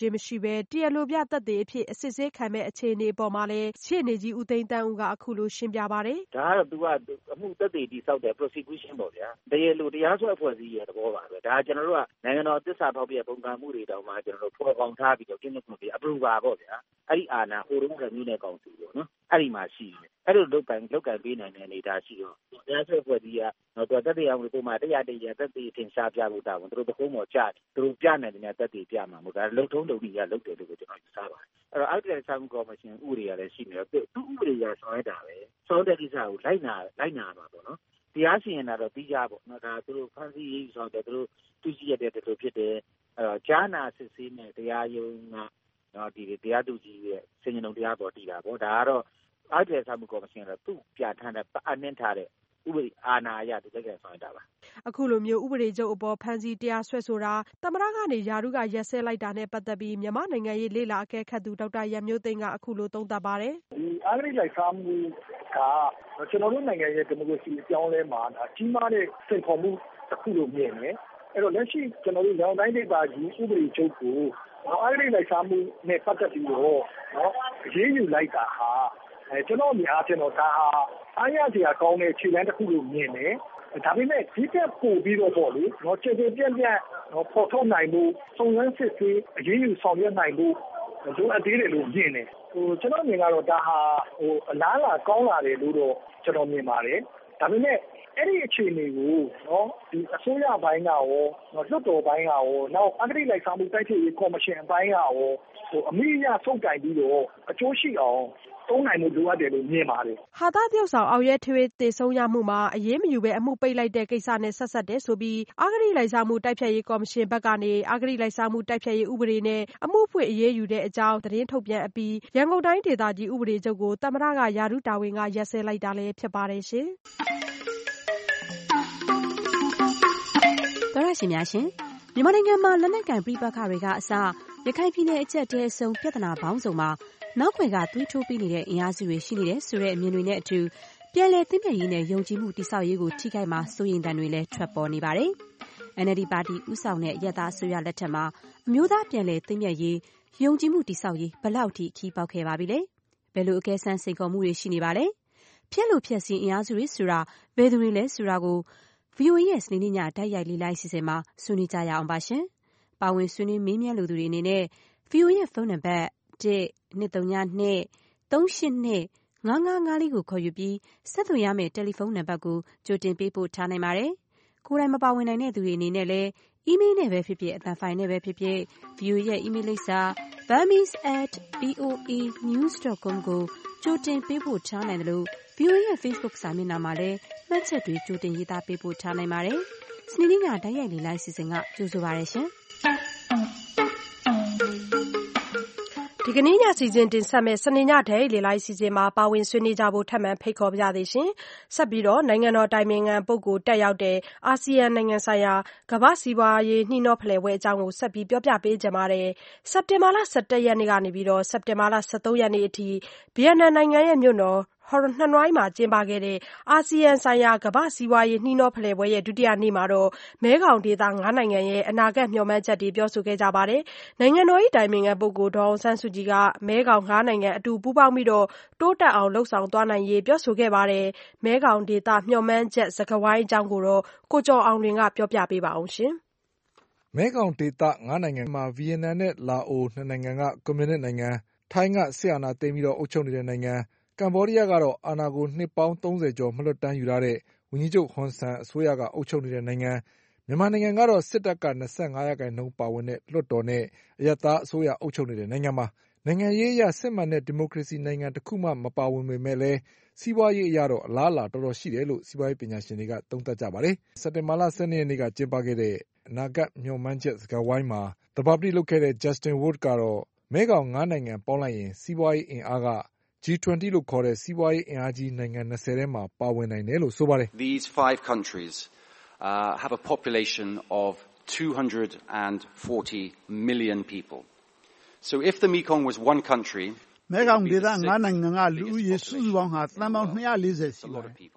ဘဲတရားလိုပြသက်သေအဖြစ်အစစ်ဆေးခံမဲ့အခြေအနေအပေါ်မှာလည်းရှေ့နေကြီးဦးသိန်းတန်းဦးကအခုလိုရှင်းပြပါတယ်။ဒါကတော့သူကအမှုသက်သေတိစောက်တဲ့ prosecution ပေါ့ဗျာ။တရားလိုတရားစွဲအဖွဲ့အစည်းရဲ့သဘောပါပဲ။ဒါကျွန်တော်တို့ကနိုင်ငံတော်သစ္စာဖောက်ပြပုံကံမှုတွေတောင်မှကျွန်တော်တို့ဖော်ကောင်းထားပြီးတော့ကျင်းပမှုတွေ approval ပေါ့ဗျာ။အဲ့ဒီအာဏာဟိုတုန်းကမျိုးနဲ့ကောင်စီပေါ့နော်။အဲ့ဒီမှာရှိတယ်။အဲ့လိုလုတ်ကန်လုတ်ကန်ပေးနိုင်တဲ့အနေအထားရှိတော့တရားစွဲအဖွဲ့အစည်းကတော့သူသက်သေအောင်လို့ပုံမှန်တရားတရားသက်သေထင်ရှားပြလို့တာဝန်သူတို့တခုံးပေါ်ကြတယ်။သူတို့ပြနိုင်တဲ့သက်သေပြမှာမဟုတ်ဒါလုံထုံးလုံနည်းကလုတ်တယ်လို့ကျွန်တော်ယူဆပါတယ်။အဲ့တော့အောက်တဲ့ဆောင်ကော်မရှင်ဥပဒေရလည်းရှိနေတော့သူ့ဥပဒေရဆောင်ရတာပဲ။ဆောင်တဲ့ကိစ္စကိုလိုက်နာလိုက်နာမှာပေါ့နော်။တရားစီရင်တာတော့ပြီးကြပေါ့နော်ဒါသူတို့ဖန်ဆီးရေးဆောင်တယ်သူတို့သူရှိရတဲ့တူဖြစ်တယ်အဲတော့ကြားနာစစ်ဆေးနဲ့တရားရုံးကနော်ဒီတရားသူကြီးရဲ့စင်ကြုံတရားပေါ်တည်တာပေါ့ဒါကတော့အောက်တဲ့ဆောင်ကော်မရှင်ကတော့သူ့ပြဋ္ဌာန်းတဲ့အနှင်းထားတဲ့ဥပဒေအာဏာအရသူလက်ကဆောင်တာပါအခုလိုမျိုးဥပဒေချုပ်အပေါ်ဖန်ဆီးတရားစွဲဆိုတာသမ္မတကနေယာရုကရက်စဲလိုက်တာနဲ့ပတ်သက်ပြီးမြန်မာနိုင်ငံရေးလေ့လာအကဲခတ်သူဒေါက်တာရန်မျိုးသိန်းကအခုလိုသုံးသပ်ပါတယ်ဒီအဂရိလိုက်စားမှုကကျွန်တော်တို့နိုင်ငံရဲ့ဒီမိုကရေစီအကြောင်းလဲမှာဒါကြီးမားတဲ့စိန်ခေါ်မှုတစ်ခုလို့မြင်တယ်အဲ့တော့လက်ရှိကျွန်တော်တို့ရောင်တိုင်းဒေသကြီးဥပဒေချုပ်ကိုအဂရိလိုက်စားမှုနဲ့ပတ်သက်ပြီးတော့နော်အရေးယူလိုက်တာဟာအဲကျွန်တော်မြင်အားဖြင့်တော့ဒါဟာအားရစရာကောင်းတဲ့ခြေလှမ်းတစ်ခုလို့မြင်တယ်ဒါပေမဲ့ဒီတက်ပို့ပြီးတော့ပေါ့လေနော်ခြေခြေပြက်ပြက်နော်ပေါ်ထုတ်နိုင်မှုစုံစမ်းစစ်ဆေးအရေးယူဆောင်ရွက်နိုင်မှုလိုအပ်သေးတယ်လို့မြင်တယ်ဟိုကျွန်တော်မြင်ကတော့ဒါဟာဟိုအလားလာကောင်းလာတယ်လို့တော့ကျွန်တော်မြင်ပါတယ်ဒါပေမဲ့အဲ့ဒီအခြေအနေကိုနော်ဒီအစိုးရဘိုင်းကရောနော်လွှတ်တော်ဘိုင်းကရောနောက်အဂတိလိုက်စားမှုတိုက်ဖျက်ရေးကော်မရှင်ဘိုင်းကရောဟိုအမိအရစုပ်ကင်ပြီးတော့အကျိုးရှိအောင်သုံးနိုင်မှုလိုအပ်တယ်လို့မြင်ပါတယ်။ဟာသားတယောက်ဆောင်အောင်ရဲထွေးတေဆုံးရမှုမှာအရေးမယူဘဲအမှုပိတ်လိုက်တဲ့ကိစ္စနဲ့ဆက်ဆက်တယ်ဆိုပြီးအဂတိလိုက်စားမှုတိုက်ဖျက်ရေးကော်မရှင်ဘက်ကနေအဂတိလိုက်စားမှုတိုက်ဖျက်ရေးဥပဒေနဲ့အမှုဖွင့်အရေးယူတဲ့အကြောင်းသတင်းထုတ်ပြန်အပြီးရန်ကုန်တိုင်းဒေသကြီးဥပဒေချုပ်ကိုသမ္မတကယာရုတာဝန်ကရက်စဲလိုက်တာလည်းဖြစ်ပါတယ်ရှင်။သောရရှင်များရှင်မြန်မာနိုင်ငံမှာလက်နက်ကန်ပြည်ပခါတွေကအစရခိုင်ပြည်နယ်အကျပ်တဲဆုံပြဿနာပေါင်းစုံမှာနောက်ခွေကသွေးထိုးပေးနေတဲ့အင်အားစုတွေရှိနေတယ်ဆိုတဲ့အမြင်တွေနဲ့အတူပြည်လဲသိမြတ်ရေးနဲ့ယုံကြည်မှုတိဆောက်ရေးကိုထိခိုက်မှာစိုးရိမ်တန်တွေလည်းထွက်ပေါ်နေပါတယ်။ အန် အယ်လ် ဒီ ပါတီဥဆောင်တဲ့ရက်သားအစိုးရလက်ထက်မှာအမျိုးသားပြည်လဲသိမြတ်ရေးယုံကြည်မှုတိဆောက်ရေးဘလောက်ထိခီးပေါက်ခဲ့ပါပြီလဲ။ဘယ်လိုအကဲဆန်းစိန်ခေါ်မှုတွေရှိနေပါလဲ။ဖြက်လို့ဖြက်စင်းအင်အားစုတွေဆိုတာဘယ်သူတွေလဲဆိုတာကို ဗွီအိုအေ ရဲ့စနေနေ့ညတိုက်ရိုက်လေးလိုက်စီစဉ်မှာဆွေးနွေးကြရအောင်ပါရှင်။ပါဝင်ဆွေးနွေးမေးမြန်းလိုသူတွေအနေနဲ့ ဗွီအိုအေ ရဲ့ဖုန်းနံပါတ်တစ်နှစ်သုံးညနှစ်သုံးရှစ်နှစ်ငါးငါးငါးလေးကိုခေါ်ယူပြီးဆက်သွယ်ရမယ့်တယ်လီဖုန်းနံပါတ်ကိုကြိုတင်ပေးပို့ထားနိုင်ပါတယ်။ကိုယ်တိုင်မပါဝင်နိုင်တဲ့သူတွေအနေနဲ့လည်းအီးမေးလ်နဲ့ပဲဖြစ်ဖြစ်အသံဖိုင်နဲ့ပဲဖြစ်ဖြစ် ဗွီအိုအေ ရဲ့အီးမေးလ်လိပ်စာ burmese at v o a news dot com ကိုကြိုတင်ပေးပို့ထားနိုင်တယ်လို့ ဗွီအိုအေ ရဲ့ Facebook စာမျက်နှာမှာလည်းမှတ်ချက်တွေကြိုတင်ရေးသားပေးပို့ထားနိုင်ပါတယ်။စနေနေ့ညတိုက်ရိုက်လေးလိုက်စီစဉ်ကကြိုဆိုပါရရှင်။ဒီကနေ့ညစီစဉ်တင်ဆက်မဲ့စနေညဒိုင်လေလိုက်စီစဉ်မှာပါဝင်ဆွေးနွေးကြဖို့ထပ်မံဖိတ်ခေါ်ပါရသေးရှင်။ဆက်ပြီးတော့နိုင်ငံတော်တိုင်ပင်ခံပုဂ္ဂိုလ်တက်ရောက်တဲ့အာဆီယံနိုင်ငံဆိုင်ရာကမ္ဘာ့စီးပွားရေးနှီးနှောဖလှယ်ပွဲအကြောင်းကိုဆက်ပြီးပြောပြပေးကြပါမယ်။စက်တင်ဘာလ၁၁ရက်နေ့ကနေပြီးတော့စက်တင်ဘာလ၁၃ရက်နေ့အထိဗီယက်နမ်နိုင်ငံရဲ့မြို့တော်ဟော်နှနွိုင်းမှာကျင်းပခဲ့တဲ့အာဆီယံဆိုင်ရာကမ္ဘာ့စီးပွားရေးနှီးနှောဖလှယ်ပွဲရဲ့ဒုတိယနေ့မှာတော့မဲခေါင်ဒေသငါးနိုင်ငံရဲ့အနာဂတ်မျှော်မှန်းချက်တွေပြောဆိုခဲ့ကြပါတယ်။နိုင်ငံတော်၏တိုင်ပင်ခံပုဂ္ဂိုလ်ဒေါ်အောင်ဆန်းစုကြည်ကမဲခေါင်ငါးနိုင်ငံအတူပူးပေါင်းပြီးတော့တိုးတက်အောင်လှုပ်ဆောင်သွားနိုင်ရေးပြောဆိုခဲ့ပါတယ်။မဲခေါင်ဒေသမျှော်မှန်းချက်စကားဝိုင်းအကြောင်းကိုတော့ကိုကျော်အောင်လွင်ကပြောပြပေးပါအောင်ရှင်။မဲခေါင်ဒေသငါးနိုင်ငံမှာဗီယက်နမ်နဲ့လာအိုနှစ်နိုင်ငံကကွန်မြူနစ်နိုင်ငံထိုင်းကစစ်အာဏာသိမ်းပြီးတော့အုပ်ချုပ်နေတဲ့နိုင်ငံကမ္ဘောဒီးယားကတော့အာဏာကိုနှစ်ပေါင်းသုံးဆယ်ကျော်မလွတ်တမ်းယူထားတဲ့ဝန်ကြီးချုပ်ဟွန်ဆန်အစိုးရကအုပ်ချုပ်နေတဲ့နိုင်ငံမြန်မာနိုင်ငံကတော့စစ်တပ်က၂၅ရာခိုင်နှုန်းပါဝင်တဲ့လွှတ်တော်နဲ့အရပ်သားအစိုးရအုပ်ချုပ်နေတဲ့နိုင်ငံမှာနိုင်ငံရေးအရစစ်မှန်တဲ့ဒီမိုကရေစီနိုင်ငံတစ်ခုမှမပါဝင်ပေမဲ့လည်းစီးပွားရေးအရတော့အလားအလာတော်တော်ရှိတယ်လို့စီးပွားရေးပညာရှင်တွေကသုံးသပ်ကြပါတယ်။စက်တင်ဘာလ၁၂ရက်နေ့ကကျင်းပခဲ့တဲ့အနာဂတ်မျှော်မှန်းချက်စကားဝိုင်းမှာသဘာပတိလုပ်ခဲ့တဲ့ Justin Wood ကတော့မဲခေါင်ငါးနိုင်ငံပေါင်းလိုက်ရင်စီးပွားရေးအင်အားကG twenty လို့ခေါ်တဲ့စီးပွားရေးအင်အားကြီးနိုင်ငံ၂၀ထဲမှာပါဝင်နိုင်တယ်လို့ဆိုပါတယ်။ These five countries uh, have a population of two hundred forty million people. So if the Mekong was one country, မဲခေါင်ဒေသငါးနိုင်ငံကလူဦးရေစုစုပေါင်းဟာသန်းပေါင်း၂၄၀ရှိပါတယ်။ တ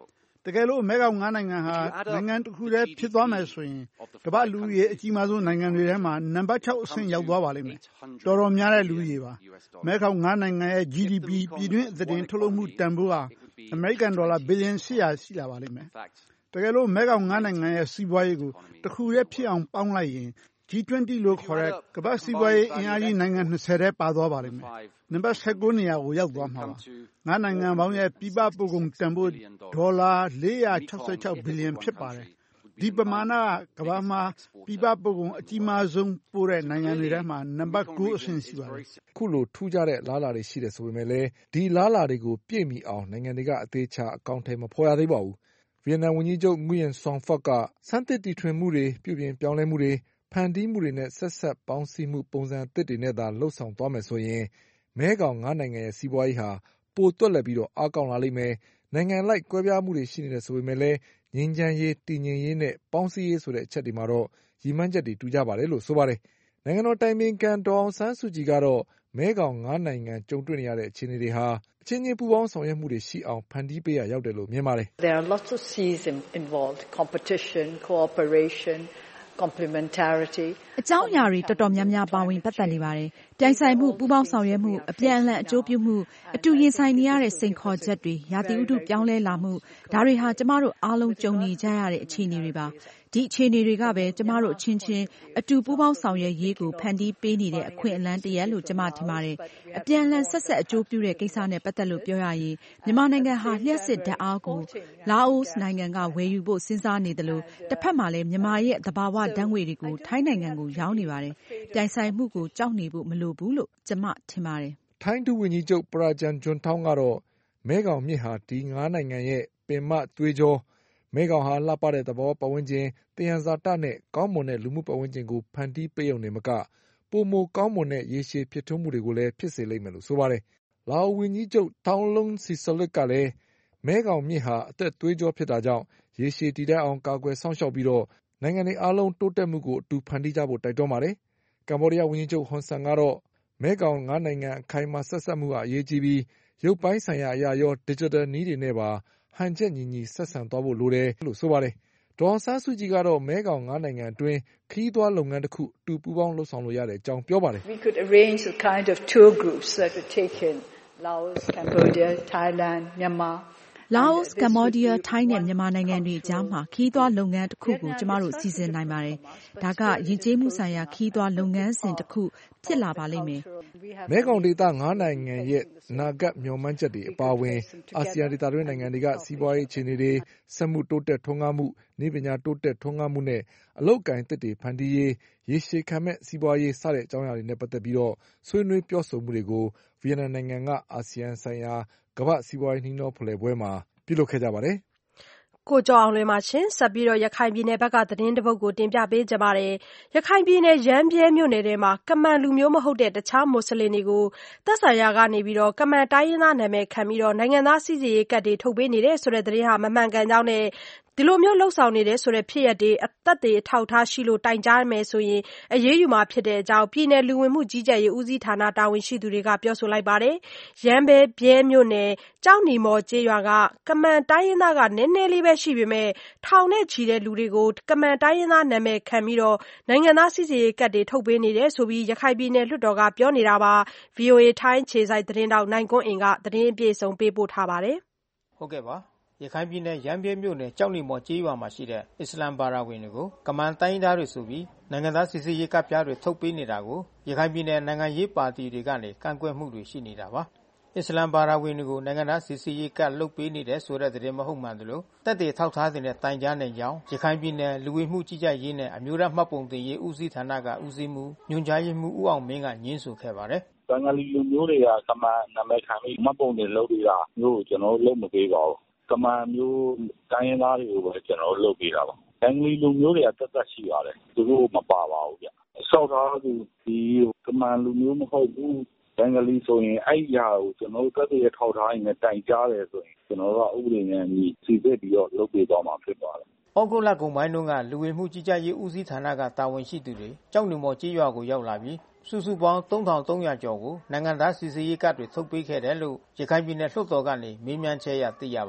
တကယ်လို့မဲခေါင်ငါးနိုင်ငံဟာနိုင်ငံတစ်ခုတည်းဖြစ်သွားမယ်ဆိုရင်ကမ္ဘာလူဦးရေအကြီးမားဆုံးနိုင်ငံတွေထဲမှာနံပါတ်၆အဆင့်ရောက်သွားပါလိမ့်မယ်။တော်တော်များတဲ့လူဦးရေပါ။မဲခေါင်ငါးနိုင်ငံရဲ့ G D P ပြည်တွင်းအသားတင်ထုတ်လုပ်မှုတန်ဖိုးဟာအမေရိကန်ဒေါ်လာဘီလီယံ၈၀၀ရှိလာပါလိမ့်မယ်။တကယ်လို့မဲခေါင်ငါးနိုင်ငံရဲ့စီးပွားရေးကိုတစ်ခုတည်းဖြစ်အောင်ပေါင်းလိုက်ရင်G twenty လို့ခေါ်တဲ့ကမ္ဘာစီးပွားရေးအင်အားကြီးနိုင်ငံ၂၀ထဲပါသွားပါလိမ့်မယ်။နံပါတ်၁၉နေရာကိုရောက်သွားမှာပါ။ငါးနိုင်ငံပေါင်းရဲ့ပြည်ပပို့ကုန်တန်ဖိုးဒေါ်လာ၄၆၆ဘီလီယံဖြစ်ပါတယ်။ဒီပမာဏကကမ္ဘာမှာပြည်ပပို့ကုန်အကြီးမားဆုံးပို့တဲ့နိုင်ငံတွေထဲမှာနံပါတ်၉အဆင့်ရှိပါတယ်။အခုလိုထူးခြားတဲ့လားလာတွေရှိတယ်ဆိုပေမဲ့လည်းဒီလားလာတွေကိုပြည့်မီအောင်နိုင်ငံတွေကအသေးချာအကောင့်ထဲမဖော်ရသေးပါဘူး။ဗီယက်နမ်ဝန်ကြီးချုပ်ငွေရင်ဆွမ်ဖတ်ကစမ်းသစ်တီထွင်မှုတွေပြုပြင်ပြောင်းလဲမှုတွေဖန်တီးမှုတွေနဲ့ဆက်ဆက်ပေါင်းစည်းမှုပုံစံအသစ်တွေနဲ့သာလှုပ်ဆောင်သွားမယ်ဆိုရင်မဲခေါင်ငါးနိုင်ငံရဲ့စီးပွားရေးဟာပိုသွက်လက်ပြီးတော့အားကောင်းလာလိမ့်မယ်။နိုင်ငံလိုက်ကွဲပြားမှုတွေရှိနေတယ်ဆိုပေမဲ့လည်းငြိမ်းချမ်းရေးတည်ငြိမ်ရေးနဲ့ပေါင်းစည်းရေးဆိုတဲ့အချက်တွေမှာတော့ရည်မှန်းချက်တွေတူကြပါတယ်လို့ဆိုပါတယ်။နိုင်ငံတော်တိုင်ပင်ခံဒေါ်အောင်ဆန်းစုကြည်ကတော့မဲခေါင်ငါးနိုင်ငံကြုံတွေ့နေရတဲ့အခြေအနေတွေဟာအချင်းချင်းပူးပေါင်းဆောင်ရွက်မှုတွေရှိအောင်ဖန်တီးပေးရရောက်တယ်လို့မြင်ပါတယ်။ There are lots of C's involved, competition, cooperation, complementarity အကြောင်းအရာတွေတော်တော်များများပါဝင်ပတ်သက်နေပါတယ်။ပြိုင်ဆိုင်မှုပူးပေါင်းဆောင်ရွက်မှုအပြန်အလှန်အကျိုးပြုမှုအတူရင်ဆိုင်နေရတဲ့စိန်ခေါ်ချက်တွေရာသီဥတုပြောင်းလဲလာမှုဒါတွေဟာကျမတို့အားလုံးကြုံနေကြရတဲ့အခြေအနေတွေပါ။ဒီအခြေအနေတွေကပဲကျမတို့အချင်းချင်းအတူပူးပေါင်းဆောင်ရွက်ရေးကိုဖန်တီးပေးနေတဲ့အခွင့်အလမ်းတစ်ရပ်လို့ကျမထင်ပါတယ်။အပြန်အလှန်ဆက်ဆက်အကျိုးပြုတဲ့ကိစ္စနဲ့ပတ်သက်လို့ပြောရရင်မြန်မာနိုင်ငံဟာလျှက်စစ်ဓာတ်အားကိုလာအိုနိုင်ငံကဝယ်ယူဖို့စဉ်းစားနေတယ်လို့တစ်ဖက်မှာလည်းမြန်မာရဲ့သဘာဝဓာတ်ငွေတွေကိုထိုင်းနိုင်ငံကိုရောင်းနေပါတယ်။ပြိုင်ဆိုင်မှုကိုကြောက်နေဖို့မလိုဘူးလို့ကျမထင်ပါတယ်။ထိုင်းဒုဝန်ကြီးချုပ်ပရာဂျန်ဂျွန်ထောင်းကတော့မဲခေါင်မြစ်ဟာဒီငါးနိုင်ငံရဲ့ပင်မသွေးကြောမဲခေါင်ဟာလှပတဲ့သဘာဝပတ်ဝန်းကျင်သယံဇာတနဲ့ကောင်းမွန်တဲ့လူမှုပတ်ဝန်းကျင်ကိုဖန်တီးပေးရုံနဲ့မကပိုမိုကောင်းမွန်တဲ့ရေရှည်ဖြစ်ထွန်းမှုတွေကိုလည်းဖြစ်စေလိမ့်မယ်လို့ဆိုပါတယ်။လာအိုဝန်ကြီးချုပ်ထောင်းလုံးစီဆလစ်ကလည်းမဲခေါင်မြစ်ဟာအသက်သွေးကြောဖြစ်တာကြောင့်ရေရှည်တည်တတ်အောင်ကာကွယ်စောင့်ရှောက်ပြီးတော့နိုင်ငံတွေအားလုံးတိုးတက်မှုကိုအတူဖန်တီးကြဖို့တိုက်တွန်းပါတယ်။ကမ္ဘောဒီးယားဝန်ကြီးချုပ်ဟွန်ဆန်ကတော့မဲခေါင်ငါးနိုင်ငံအခိုင်အမာဆက်စပ်မှုအရေးကြီးပြီးရုပ်ပိုင်းဆိုင်ရာအရာရော digital နည်းတွေနဲ့ပါဟန်ချက်ညီညီဆက်ဆံသွားဖို့လိုတယ်လို့ဆိုပါတယ်။ဒေါ်အောင်ဆန်းစုကြည်ကတော့မဲခေါင်ငါးနိုင်ငံအတွင်းခရီးသွားလုပ်ငန်းတစ်ခုအတူပူးပေါင်းလှုပ်ဆောင်လို့ရတဲ့အကြောင်းပြောပါတယ်။ We could arrange a kind of tour groups that would take in Laos, Cambodia, Thailand, Myanmar လာအိုကမ္ဘောဒီးယားထိုင်းနဲ့မြန်မာနိုင်ငံတွေအကြားမှာခီးသွွားလုပ်ငန်းတစ်ခုကိုကျမတို့စီစဉ်နိုင်ပါတယ်။ဒါကယဉ်ကျေးမှုဆိုင်ရာခီးသွွားလုပ်ငန်းစဉ်တစ်ခုဖြစ်လာပါလိမ့်မယ်။မဲခေါင်ဒေသငါးနိုင်ငံရဲ့နာဂတ်မျှော်မှန်းချက်တွေအပါအဝင်အာဆီယံဒေသတွင်းနိုင်ငံတွေကစီးပွားရေးအခြေအနေတွေစက်မှုတိုးတက်ထွန်းကားမှုနည်းပညာတိုးတက်ထွန်းကားမှုနဲ့အလုပ်ကိုင်သစ်တွေဖန်တီးရေးရေရှည်ခံမဲ့စီးပွားရေးစတဲ့အကြောင်းအရာတွေနဲ့ပတ်သက်ပြီးတော့ဆွေးနွေးပြောဆိုမှုတွေကိုဗီယက်နမ်နိုင်ငံကအာဆီယံဆိုင်ရာကမ္ဘာစီးပွားရေးနှီးနှောဖလှယ်ပွဲမှာပြုလုပ်ခဲ့ကြပါတယ်။ကိုကျော်အောင်လွင်ပါရှင်ဆက်ပြီးတော့ရခိုင်ပြည်နယ်ဘက်ကသတင်းတစ်ပုဒ်ကိုတင်ပြပေးကြပါမယ်။ရခိုင်ပြည်နယ်ရမ်းပြဲမြို့နယ်ထဲမှာကမန်လူမျိုးမဟုတ်တဲ့တခြားမွတ်စလင်တွေကိုသက်ဆိုင်ရာကနေပြီးတော့ကမန်တိုင်းရင်းသားနာမည်ခံပြီးတော့နိုင်ငံသားစီစစ်ရေးကတ်တွေထုတ်ပေးနေတဲ့ဆိုတဲ့သတင်းဟာမမှန်ကန်ကြောင်းနဲ့ဒီလိုမျိုးလှုပ်ဆောင်နေတဲ့ဆိုတဲ့ဖြစ်ရပ်တွေအသက်တွေအထောက်ထားရှိလို့တိုင်ကြားမယ်ဆိုရင်အရေးယူမှာဖြစ်တဲ့အကြောင်းပြည်နယ်လူဝင်မှုကြီးကြပ်ရေးဦးစီးဌာနတာဝန်ရှိသူတွေကပြောဆိုလိုက်ပါတယ်။ရမ်းပဲပြဲမြို့နယ်ကြောက်နီမော်ကျေးရွာကကမန်တိုင်းရင်းသားကနည်းနည်းလေးပဲရှိပေမဲ့ထောင်နဲ့ချီတဲ့လူတွေကိုကမန်တိုင်းရင်းသားနာမည်ခံပြီးတော့နိုင်ငံသားစီစစ်ရေးကတ်တွေထုတ်ပေးနေတယ်ဆိုပြီးရခိုင်ပြည်နယ်လွှတ်တော်ကပြောနေတာပါ။ ဗီအိုအေထိုင်းခြေစိုက်သတင်းတောက်နိုင်ကွန်းအင်ကသတင်းအပြည့်စုံပေးပို့ထားပါတယ်။ဟုတ်ကဲ့ပါရခိုင်ပြည်နယ်ရမ်းပြဲမြို့နယ်ကြောက်နေမော်ကျေးရွာမှာရှိတဲ့အစ္စလမ်ဘာသာဝင်တွေကိုကမန်တိုင်းသားတွေဆိုပြီးနိုင်ငံသားစစ်ဆေးရေးကပ်ပြားတွေထုတ်ပေးနေတာကိုရခိုင်ပြည်နယ်နိုင်ငံရေးပါတီတွေကနေကန့်ကွက်မှုတွေရှိနေတာပါအစ္စလမ်ဘာသာဝင်တွေကိုနိုင်ငံသားစစ်ဆေးရေးကပ်လုပ်ပေးနေတဲ့ဆိုတဲ့သတင်းမဟုတ်မှန်တယ်လို့တက်တွေထောက်ထားတဲ့တိုင်ကြားနေကြောင်းရခိုင်ပြည်နယ်လူဝင်မှုကြီးကြပ်ရေးနဲ့အမျိုးသားမှတ်ပုံတင်ရေးဦးစီးဌာနကဦးစီးမှုညွှန်ကြားရေးမှူးဦးအောင်မင်းကညင်းဆိုခဲ့ပါတယ်ဘင်္ဂလီလူမျိုးတွေကကမန်နာမည်ခံပြီးမှတ်ပုံတင်လုပ်ပေးတာမျိုးကိုကျွန်တော်တို့လုပ်မပေးပါဘူးကမန်မျိုးတိုင်းရင်းသားတွေကိုပဲကျွန်တော်တို့လုပ်ပေးတာပါဘင်္ဂလီလူမျိုးတွေကတက်တက်ရှိပါတယ်သူတို့မပါပါဘူးဗျဆောက်ထားသူဒီကမန်လူမျိုးမဟုတ်ဘူးဘင်္ဂလီဆိုရင်အဲ့ဒီဟာကိုကျွန်တော်တို့တက်တဲ့ထောက်ထားရင်တိုင်ကြားတယ်ဆိုရင်ကျွန်တော်တို့ကဥပဒေနဲ့အညီစီစစ်ပြီးတော့လုပ်ပေးသွားမှာဖြစ်ပါတယ်။ဩဂုတ်လကုန်ပိုင်းတုန်းကလူဝင်မှုကြီးကြပ်ရေးဦးစီးဌာနကတာဝန်ရှိသူတွေကြောက်နေမော်ကြေးရွာကိုရောက်လာပြီးစုစုပေါင်းသုံးထောင်သုံးရာကျော်ကိုနိုင်ငံသားစီစစ်ရေးကတ်တွေထုတ်ပေးခဲ့တယ်လို့ရခိုင်ပြည်နယ်လွှတ်တော်ကနေမေးမြန်းချက်ရသိရပါတယ်။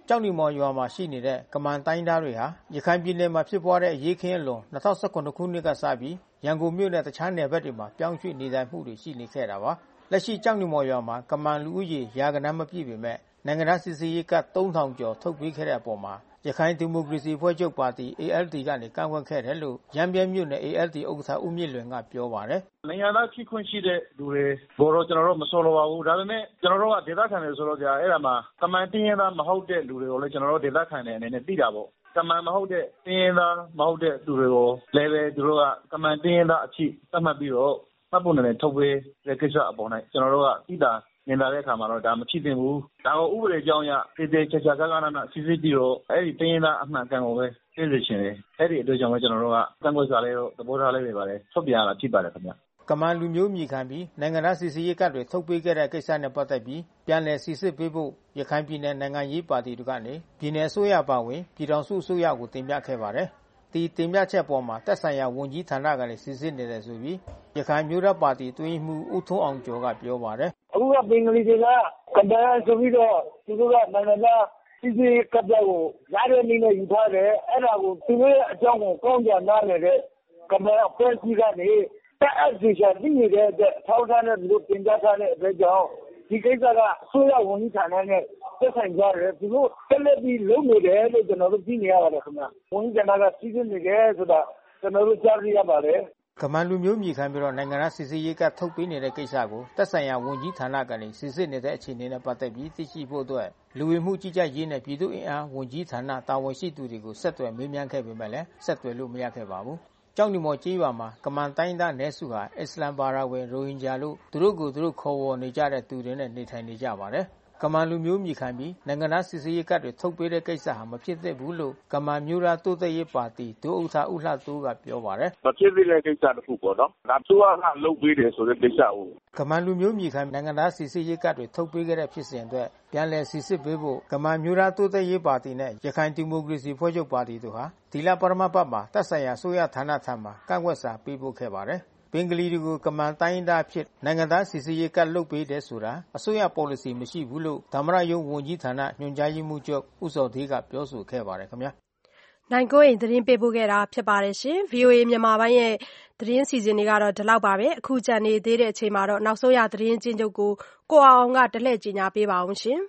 ကြောက်နီမော်ရွာမှာရှိနေတဲ့ကမန်တိုင်းသားတွေဟာရခိုင်ပြည်နယ်မှာဖြစ်ပွားတဲ့အရေးခင်းအလွန်၂၀၁၇ခုနှစ်ကစပြီးရန်ကုန်မြို့နဲ့တခြားနယ်ဘက်တွေမှာပြောင်းရွှေ့နေထိုင်မှုတွေရှိနေခဲ့တာပါလက်ရှိကြောက်နီမော်ရွာမှာကမန်လူဦးရေရာဂဏန်းမပြည့်ပေမဲ့နိုင်ငံသားစစ်ဆေးရေးကသုံးထောင်ကျော်ထုတ်ပေးခဲ့တဲ့အပေါ်မှာရခိုင်ဒီမိုကရေစီအဖွဲ့ချုပ်ပါတီ A L D ကနေကန့်ကွက်ခဲ့တယ်လို့ရန်ပြဲမြို့နယ် A L D ဥက္ကဋ္ဌဦးမြင့်လွင်ကပြောပါတယ်နိုင်ငံသားဖြစ်ခွင့်ရှိတဲ့လူတွေဘောတော့ကျွန်တော်တို့မစောလိုပါဘူးဒါပေမဲ့ကျွန်တော်တို့ကဒေသခံတွေဆိုတော့ကြာအဲ့ဒါမှာကမန်တင်းရသားမဟုတ်တဲ့လူတွေကိုလည်းကျွန်တော်တို့ဒေသခံတွေအနေနဲ့သိတာပေါ့ကမန်မဟုတ်တဲ့တင်းရသားမဟုတ်တဲ့လူတွေကိုလည်းပဲသူတို့ကကမန်တင်းရသားအဖြစ်သတ်မှတ်ပြီးတော့မှတ်ပုံနဲ့ထုတ်ပေးတဲ့ကိစ္စအပေါ်၌ကျွန်တော်တို့ကသိတာမြင်လာတဲ့အခါမှာတော့ဒါမဖြစ်သင့်ဘူးဒါကိုဥပဒေကြောင်းအရတည်တည်ချာချာကကနနာစစ်စစ်ပြီးတော့အဲ့ဒီတင်းရသားအမှန်ကန်ကိုပဲသိသိချင်းတယ်အဲ့ဒီအတွက်ကြောင့်ပဲကျွန်တော်တို့ကကန့်ကွက်စာလေးတော့သဘောထားလေးတွေပါတယ်ထုတ်ပြန်ရတာဖြစ်ပါတယ်ခင်ဗျကမန်လူမျိုးမြည်ခံပြီးနိုင်ငံသားစစ်ဆေးရေးကတ်တွေထုတ်ပေးခဲ့တဲ့ကိစ္စနဲ့ပတ်သက်ပြီးပြန်လည်စစ်ဆေးပေးဖို့ရခိုင်ပြည်နယ်နိုင်ငံရေးပါတီတို့ကနေပြည်နယ်အစိုးရပါဝင်ပြည်ထောင်စုအစိုးရကိုတင်ပြခဲ့ပါတယ်ဒီတင်ပြချက်ပေါ်မှာတက်ဆိုင်ရာဝန်ကြီးဌာနကနေစစ်ဆေးနေတယ်ဆိုပြီးရခိုင်မျိုးသားပါတီတွင်းမှုဦးထွန်းအောင်ကျော်ကပြောပါတယ်အခုကပင်ကလေးတွေကကမန်ဆိုပြီးတော့သူတို့ကနိုင်ငံသားစစ်ဆေးရေးကတ်ကိုရတဲ့နည်းနဲ့ယူထားတယ်အဲ့ဒါကိုသူတို့ရဲ့အကြောင်းကိုကောင်းကြနားလည်တဲ့ကမန်အဖွဲ့အစည်းကနေတက်အပ်စီချာပြီးနေတဲ့အတွက်ထောက်ထားတဲ့သူတို့တင်ပြထားတဲ့အတွက်ကြောင့်ဒီကိစ္စကအစိုးရဝန်ကြီးဌာနနဲ့သက်ဆိုင်ကြတယ်သူတို့တက်လက်ပြီးလုပ်နေတယ်လို့ကျွန်တော်တို့သိနေရပါတယ်ခင်ဗျဝန်ကြီးဌာနကစီစဉ်နေတယ်ဆိုတာကျွန်တော်တို့ကြားသိရပါတယ်ကမန်လူမျိုးမြည်ခံပြီးတော့နိုင်ငံသားစစ်ဆေးရေးကထုတ်ပေးနေတဲ့ကိစ္စကိုသက်ဆိုင်ရာဝန်ကြီးဌာနကနေစစ်ဆေးနေတဲ့အခြေအနေနဲ့ပတ်သက်ပြီးသိရှိဖို့အတွက်လူဝင်မှုကြီးကြပ်ရေးနဲ့ပြည်သူ့အင်အားဝန်ကြီးဌာနတာဝန်ရှိသူတွေကိုဆက်သွယ်မေးမြန်းခဲ့ပေမဲ့လည်းဆက်သွယ်လို့မရခဲ့ပါဘူးကြောက်နီမော်ကြီးရွာမှာကမန်တိုင်းသားနယ်စုဟာအစ္စလမ်ဘာသာဝင်ရိုဟင်ဂျာလို့သူတို့ကိုသူတို့ခေါ်ဝေါ်နေကြတဲ့သူတွေနဲ့နေထိုင်နေကြပါတယ်ကမန်လူမျိုးမြည်ခံပြီးနိုင်ငံသားစစ်ဆေးရေးကတ်တွေထုတ်ပေးတဲ့ကိစ္စဟာမဖြစ်သင့်ဘူးလို့ကမန်မျိုးသားတိုးတက်ရေးပါတီဒုဥက္ကဋ္ဌဦးလှတိုးကပြောပါတယ်မဖြစ်သင့်တဲ့ကိစ္စတစ်ခုပေါ့နော်ဒါသူကလုပ်ပေးတယ်ဆိုတဲ့ကိစ္စကိုကမန်လူမျိုးမြည်ခံနိုင်ငံသားစစ်ဆေးရေးကတ်တွေထုတ်ပေးခဲ့တဲ့ဖြစ်စဉ်အတွက်ပြန်လည်စစ်ဆေးပေးဖို့ကမန်မျိုးသားတိုးတက်ရေးပါတီနဲ့ရခိုင်ဒီမိုကရေစီဖွဲ့ချုပ်ပါတီတို့ဟာဒီလပရမပတ်မှာသက်ဆိုင်ရာဆိုရဌာနထံမှကန့်ကွက်စာပေးပို့ခဲ့ပါတယ်ဘင်္ဂလီတွေကိုကမန်တိုင်းသားဖြစ်နိုင်ငံသားစစ်ဆေးရေးကတ်လုပ်ပေးတယ်ဆိုတာအစိုးရ policy မရှိဘူးလို့ဓမ္မရယုံဝန်ကြီးဌာနညွှန်ကြားရေးမှူးချုပ်ဦးစောသေးကပြောဆိုခဲ့ပါတယ်ခင်ဗျာနိုင်ကိုရင်သတင်းပေးပို့ခဲ့တာဖြစ်ပါတယ်ရှင် V O A မြန်မာပိုင်းရဲ့သတင်းစီစဉ်တွေကတော့ဒီလောက်ပါပဲအခုကြံနေသေးတဲ့အချိန်မှာတော့နောက်ဆုံးရသတင်းချင်းချုပ်ကိုကိုအောင်ကတလှည့်ကြီးညာပေးပါအောင်ရှင်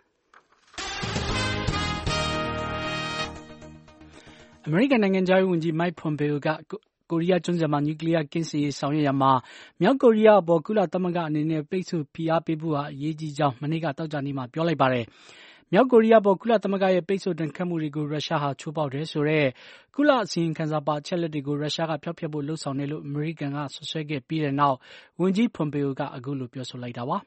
အမေရိကန်နိုင်ငံသားဝန်ကြီး Mike Pompeo ကကိုရီးယားကျွန်းဆွယ်မှာနျူကလ িয়ার ကင်းစင်ရေးဆောင်ရွက်ရမှာမြောက်ကိုရီးယားအပေါ်ကုလသမဂ္ဂအနေနဲ့ပိတ်ဆို့ဖိအားပေးဖို့ဟာအရေးကြီးကြောင်းမနေ့ကတောက်ကြနေ့မှာပြောလိုက်ပါတယ်။မြောက်ကိုရီးယားပေါ်ကုလသမဂ္ဂရဲ့ပိတ်ဆို့ဒဏ်ခတ်မှုတွေကိုရုရှားဟာချိုးဖောက်တယ်ဆိုတဲ့ကုလအစီရင်ခံစာပါအချက်လက်တွေကိုရုရှားကဖျောက်ဖျက်ဖို့လှုံ့ဆော်တယ်လို့အမေရိကန်ကဆွဆွဲခဲ့ပြီးတဲ့နောက်ဝန်ကြီး Pompeo ကအခုလိုပြောဆိုလိုက်တာပါ။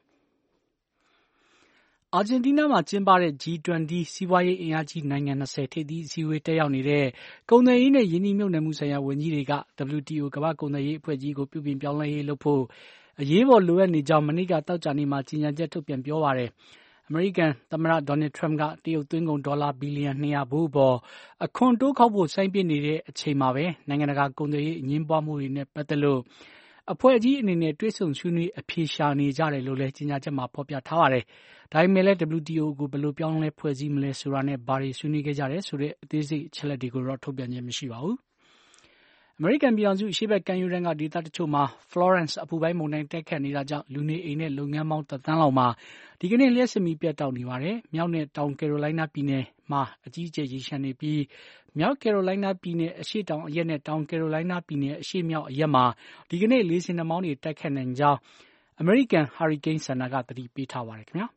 အာဂျင်တီးနားမှာကျင်းပတဲ့ G ၂၀ စီးပွားရေးအင်အားကြီးနိုင်ငံ၂၀ထိပ်သီးအစည်းအဝေးတက်ရောက်နေတဲ့ကုန်သွယ်ရေးနဲ့ယင်းနှိမ့်မြုပ်နှံမှုဆိုင်ရာဝန်ကြီးတွေက W T O ကမ္ဘာ့ကုန်သွယ်ရေးအဖွဲ့ကြီးကိုပြုပြင်ပြောင်းလဲရေးလုပ်ဖို့အရေးပေါ်လိုအပ်နေကြောင်းမနေ့ကသောကြာနေ့မှာကြေညာချက်ထုတ်ပြန်ပြောပါတယ်။အမေရိကန်သမ္မတဒေါ်နယ်ထရမ့်ကတရုတ်သွင်းကုန်ဒေါ်လာဘီလီယံနှစ်ရာဖိုးအပေါ်အခွန်တိုးကောက်ဖို့ဆိုင်းပြနေတဲ့အချိန်မှာပဲနိုင်ငံတကာကုန်သွယ်ရေးအငြင်းပွားမှုတွေနဲ့ပတ်သက်လို့အဖွဲ့အကြီးအနေနဲ့တွဲဆုံဆွေးနွေးအဖြေရှာနေကြတယ်လို့လည်းကြေညာချက်မှာဖော်ပြထားပါတယ်။ဒါပေမဲ့လည်း W T O ကိုဘယ်လိုပြောင်းလဲဖွဲ့စည်းမလဲဆိုတာနဲ့ဘာတွေဆွေးနွေးခဲ့ကြတယ်ဆိုတဲ့အသေးစိတ်အချက်အလက်တွေကိုတော့ထုတ်ပြန်ခြင်းမရှိပါဘူး။အမေရိကန်ပြည်ထောင်စုအရှေ့ဘက်ကမ်းရိုးတန်းကဒေသတချို့မှာ Florence အပူပိုင်းမုန်တိုင်းတိုက်ခတ်နေတာကြောင့်လူနေအိမ်နဲ့လုပ်ငန်းပေါင်းတစ်သန်းလောက်မှာဒီကနေ့လျှပ်စစ်မီးပြတ်တောက်နေပါတယ်။မြောက်နဲ့တောင်ကယ်ရိုလိုင်းနားပြည်နယ်မှာအကြီးအကျယ်ရေရှမ်းနေပြီးမြောက်ကယ်ရိုလိုင်းနားပြည်နယ်အရှေ့တောင်အရက်နဲ့တောင်ကယ်ရိုလိုင်းနားပြည်နယ်အရှေ့မြောက်အရက်မှာဒီကနေ့လေဆင်နှာမောင်းတွေတိုက်ခတ်နိုင်ကြောင်းအမေရိကန်ဟာရီကိန်းစင်တာကသတိပေးထားပါတယ်ခင်ဗျာ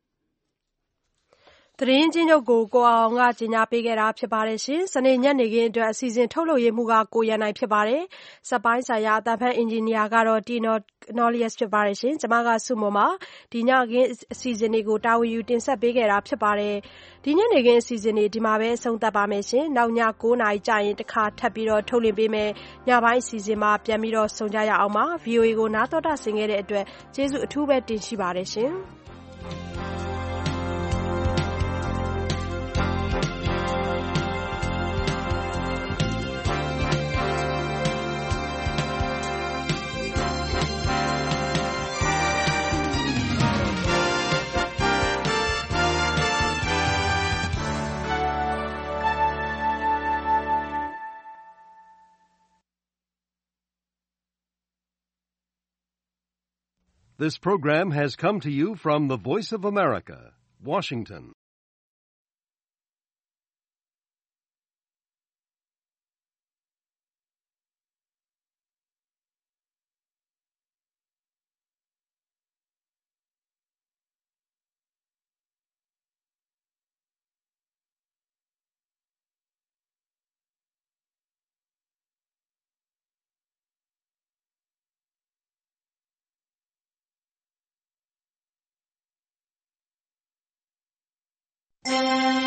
သတင်းချင်းချုပ်ကိုကိုအောင်ကကြေညာပေးခဲ့တာဖြစ်ပါတယ်ရှင်။စနေညနေခင်းအတွက်အစီအစဉ်ထုတ်လုပ်ရေးမှုကကိုရန်နိုင်ဖြစ်ပါတယ်။စက်ပိုင်းဆိုင်ရာအသံဖန်အင်ဂျင်နီယာကတော့တီနော်နော်လီယက်ဖြစ်ပါတယ်ရှင်။ကျွန်မကစုမမှာဒီညခင်းအစီအစဉ်တွေကိုတာဝန်ယူတင်ဆက်ပေးခဲ့တာဖြစ်ပါတယ်။ဒီညနေခင်းအစီအစဉ်တွေဒီမှာပဲအဆုံးသတ်ပါမယ်ရှင်။နောက်ည၉နာရီကြာရင်တစ်ခါထပ်ပြီးတော့ထုတ်လွှင့်ပေးမယ်။ညပိုင်းအစီအစဉ်မှာပြန်ပြီးတော့ဆုံကြရအောင်ပါ။ V O A ကိုနားတော်တာဆင်ခဲ့တဲ့အတွက်ကျေးဇူးအထူးပဲတင်ရှိပါတယ်ရှင်။ This program has come to you from the Voice of America, Washington. Thank you.